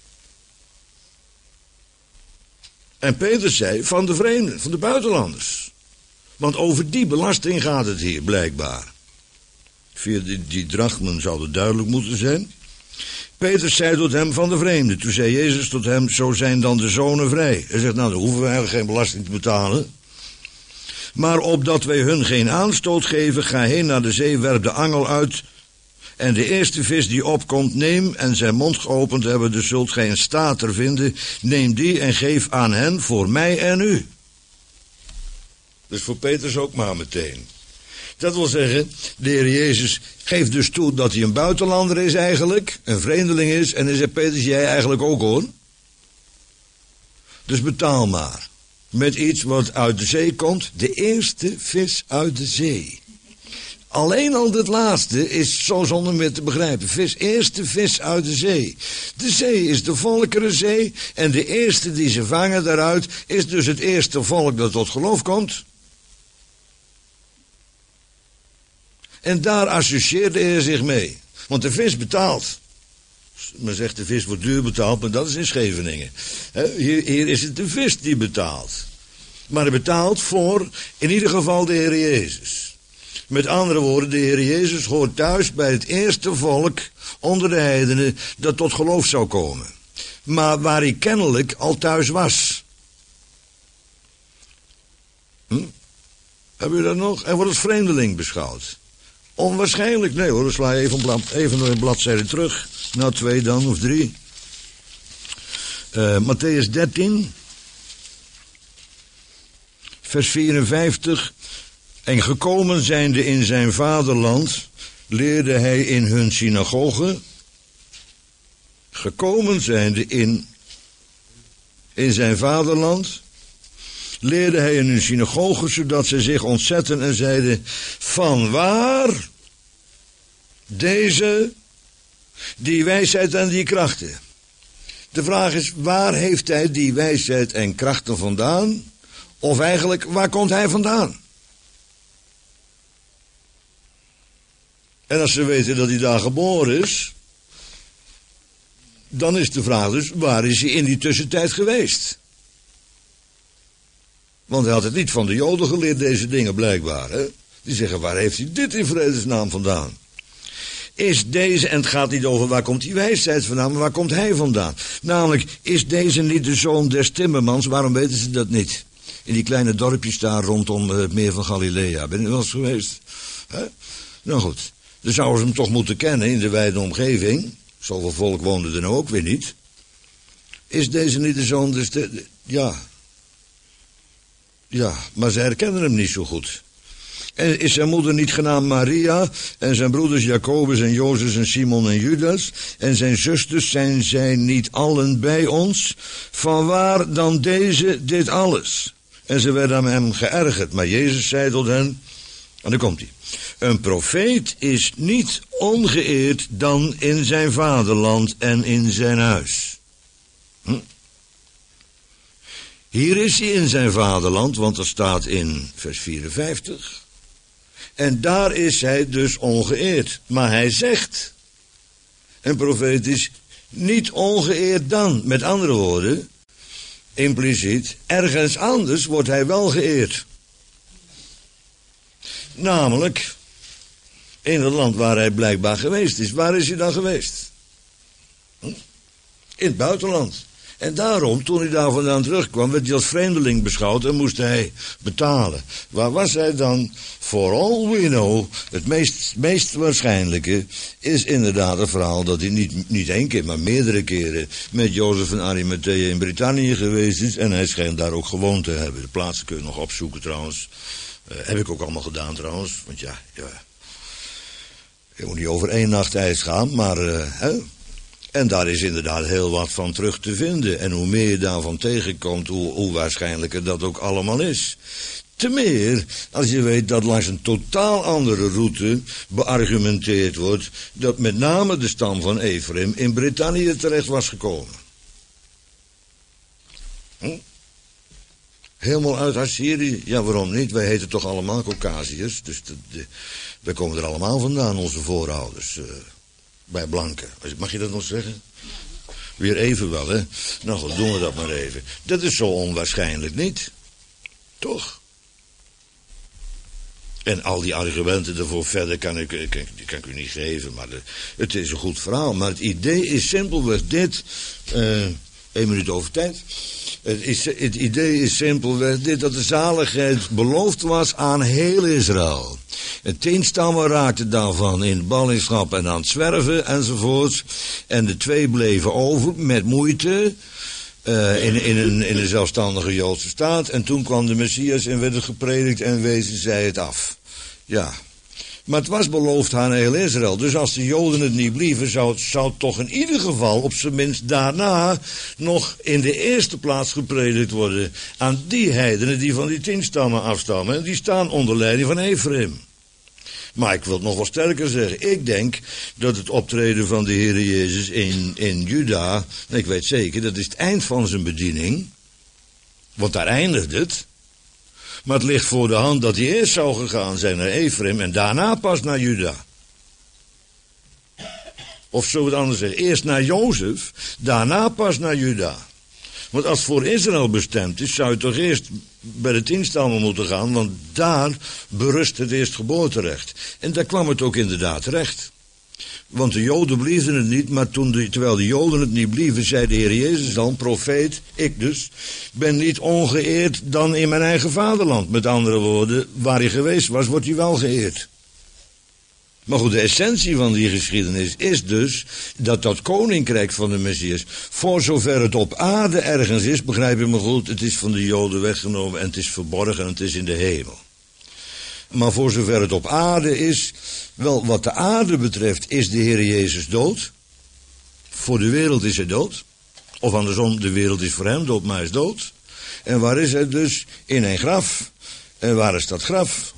[SPEAKER 1] En Petrus zei, van de vreemden, van de buitenlanders. Want over die belasting gaat het hier, blijkbaar. Via die drachmen zou het duidelijk moeten zijn. Petrus zei tot hem, van de vreemden. Toen zei Jezus tot hem, zo zijn dan de zonen vrij. Hij zegt, nou, dan hoeven we eigenlijk geen belasting te betalen. Maar opdat wij hun geen aanstoot geven, ga heen naar de zee, werp de angel uit. En de eerste vis die opkomt, neem, en zijn mond geopend hebben, dus zult gij een stater vinden. Neem die en geef aan hen, voor mij en u. Dus voor Petrus ook maar meteen. Dat wil zeggen, de Heer Jezus geeft dus toe dat hij een buitenlander is eigenlijk, een vreemdeling is, en dan zegt Petrus, jij eigenlijk ook hoor. Dus betaal maar. Met iets wat uit de zee komt, de eerste vis uit de zee. Alleen al dit laatste is zo zonder meer te begrijpen. Eerste vis uit de zee. De zee is de volkerenzee en de eerste die ze vangen daaruit is dus het eerste volk dat tot geloof komt. En daar associeerde hij zich mee. Want de vis betaalt. Men zegt de vis wordt duur betaald, maar dat is in Scheveningen. Hier is het de vis die betaalt. Maar hij betaalt voor in ieder geval de Heer Jezus. Met andere woorden, de Heer Jezus hoort thuis bij het eerste volk onder de heidenen dat tot geloof zou komen. Maar waar hij kennelijk al thuis was. Hebben we dat nog? Hij wordt als vreemdeling beschouwd. Onwaarschijnlijk, nee hoor, dan sla je even een bladzijde terug. Nou 2 dan, of 3. Mattheüs 13. Vers 54. En gekomen zijnde in zijn vaderland, leerde hij in hun synagoge. Gekomen zijnde in zijn vaderland, leerde hij in hun synagoge, zodat ze zich ontzetten en zeiden, vanwaar die wijsheid en die krachten? De vraag is, waar heeft hij die wijsheid en krachten vandaan? Of eigenlijk, waar komt hij vandaan? En als ze weten dat hij daar geboren is, dan is de vraag dus, waar is hij in die tussentijd geweest? Want hij had het niet van de Joden geleerd, deze dingen blijkbaar. Hè? Die zeggen, waar heeft hij dit in vredesnaam vandaan? Is deze, en het gaat niet over waar komt die wijsheid vandaan, maar waar komt hij vandaan? Namelijk, is deze niet de zoon des timmermans? Waarom weten ze dat niet? In die kleine dorpjes daar rondom het meer van Galilea. Ben je wel eens geweest? Hè? Nou goed, dan zouden ze hem toch moeten kennen in de wijde omgeving. Zoveel volk woonde er nou ook weer niet. Is deze niet de zoon des ja. Ja, maar ze herkennen hem niet zo goed. En is zijn moeder niet genaamd Maria, en zijn broeders Jacobus en Jozef en Simon en Judas, en zijn zusters, zijn zij niet allen bij ons? Vanwaar dan deze dit alles? En ze werden aan hem geërgerd, maar Jezus zei tot hen, en dan komt hij, een profeet is niet ongeëerd dan in zijn vaderland en in zijn huis. Hier is hij in zijn vaderland, want er staat in vers 54... En daar is hij dus ongeëerd. Maar hij zegt, een profeet is niet ongeëerd dan. Met andere woorden, impliciet, ergens anders wordt hij wel geëerd. Namelijk, in het land waar hij blijkbaar geweest is. Waar is hij dan geweest? In het buitenland. En daarom, toen hij daar vandaan terugkwam, werd hij als vreemdeling beschouwd en moest hij betalen. Waar was hij dan? For all we know, het meest waarschijnlijke is inderdaad het verhaal dat hij niet één keer, maar meerdere keren met Jozef van Arimathea in Brittannië geweest is. En hij schijnt daar ook gewoond te hebben. De plaatsen kun je nog opzoeken trouwens. Heb ik ook allemaal gedaan trouwens. Want ja, je moet niet over één nacht ijs gaan, maar En daar is inderdaad heel wat van terug te vinden. En hoe meer je daarvan tegenkomt, hoe waarschijnlijker dat ook allemaal is. Te meer als je weet dat langs een totaal andere route beargumenteerd wordt dat met name de stam van Ephraim in Brittannië terecht was gekomen. Helemaal uit Assyrië? Ja, waarom niet? Wij heten toch allemaal Caucasiërs, dus wij komen er allemaal vandaan, onze voorouders. Bij blanken. Mag je dat nog zeggen? Weer even wel, hè? Nou goed, doen we dat maar even. Dat is zo onwaarschijnlijk niet. Toch? En al die argumenten ervoor verder kan ik u niet geven, maar het is een goed verhaal. Maar het idee is simpelweg dit. 1 minuut over tijd. Het idee is simpelweg dit, dat de zaligheid beloofd was aan heel Israël. Het 10 stammen raakten daarvan in ballingschap en aan het zwerven enzovoorts. En de 2 bleven over met moeite in een zelfstandige Joodse staat. En toen kwam de Messias en werd het gepredikt en wezen zij het af. Ja. Maar het was beloofd aan heel Israël. Dus als de Joden het niet blieven, zou het toch in ieder geval, op zijn minst daarna, nog in de eerste plaats gepredikt worden aan die heidenen die van die 10 stammen afstammen. En die staan onder leiding van Ephraim. Maar ik wil het nog wel sterker zeggen. Ik denk dat het optreden van de Heer Jezus in Juda, en ik weet zeker, dat is het eind van zijn bediening. Want daar eindigt het. Maar het ligt voor de hand dat hij eerst zou gegaan zijn naar Ephraim en daarna pas naar Juda. Of zullen we het anders zeggen? Eerst naar Jozef, daarna pas naar Juda. Want als het voor Israël bestemd is, zou je toch eerst bij de 10 stammen moeten gaan, want daar berust het eerstgeboorterecht. En daar kwam het ook inderdaad terecht. Want de Joden blieven het niet, maar terwijl de Joden het niet blieven, zei de Heer Jezus dan, profeet, ik dus, ben niet ongeëerd dan in mijn eigen vaderland. Met andere woorden, waar hij geweest was, wordt hij wel geëerd. Maar goed, de essentie van die geschiedenis is dus dat koninkrijk van de Messias, voor zover het op aarde ergens is, begrijp je me goed, het is van de Joden weggenomen en het is verborgen en het is in de hemel. Maar voor zover het op aarde is, wel wat de aarde betreft, is de Heer Jezus dood. Voor de wereld is hij dood. Of andersom, de wereld is voor hem dood, maar hij is dood. En waar is hij dus? In een graf. En waar is dat graf?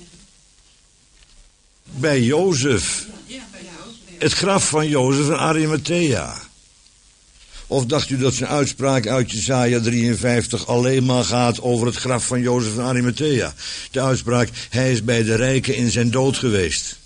[SPEAKER 1] Bij Jozef. Het graf van Jozef en Arimathea. Of dacht u dat zijn uitspraak uit Jesaja 53 alleen maar gaat over het graf van Jozef van Arimathea? De uitspraak, hij is bij de rijken in zijn dood geweest.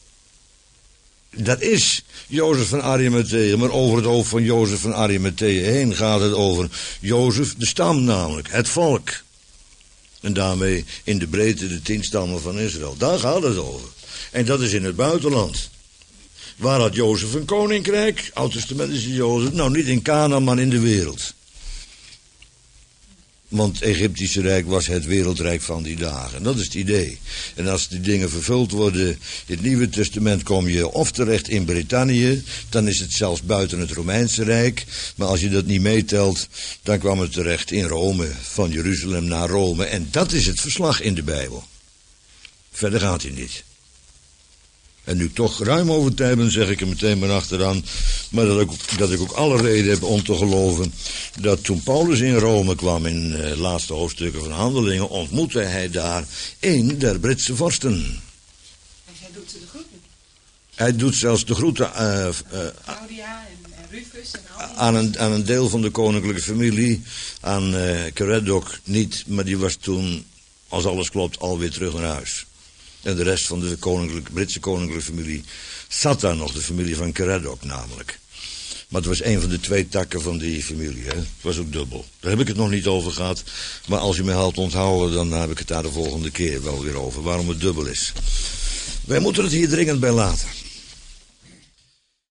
[SPEAKER 1] Dat is Jozef van Arimathea, maar over het hoofd van Jozef van Arimathea heen gaat het over Jozef, de stam namelijk, het volk. En daarmee in de breedte de 10 stammen van Israël. Daar gaat het over. En dat is in het buitenland. Waar had Jozef een koninkrijk? Oud-testamentische Jozef. Nou, niet in Canaan, maar in de wereld. Want het Egyptische Rijk was het wereldrijk van die dagen. Dat is het idee. En als die dingen vervuld worden in het Nieuwe Testament, kom je of terecht in Brittannië, dan is het zelfs buiten het Romeinse Rijk. Maar als je dat niet meetelt, dan kwam het terecht in Rome, van Jeruzalem naar Rome. En dat is het verslag in de Bijbel. Verder gaat hij niet. En nu ik toch ruim over tijd ben, zeg ik er meteen maar achteraan. Maar dat ik ook alle reden heb om te geloven dat toen Paulus in Rome kwam, in de laatste hoofdstukken van Handelingen, ontmoette hij daar een der Britse vorsten.
[SPEAKER 3] En hij doet ze de groeten.
[SPEAKER 1] Hij doet zelfs de groeten
[SPEAKER 3] Claudia en Rufus en al die.
[SPEAKER 1] aan een deel van de koninklijke familie. Aan Caradoc niet, maar die was toen, als alles klopt, alweer terug naar huis. En de rest van de Britse koninklijke familie zat daar nog, de familie van Caradoc namelijk. Maar het was een van de 2 takken van die familie, hè. Het was ook dubbel. Daar heb ik het nog niet over gehad. Maar als je me helpt onthouden, dan heb ik het daar de volgende keer wel weer over. Waarom het dubbel is. Wij moeten het hier dringend bij laten.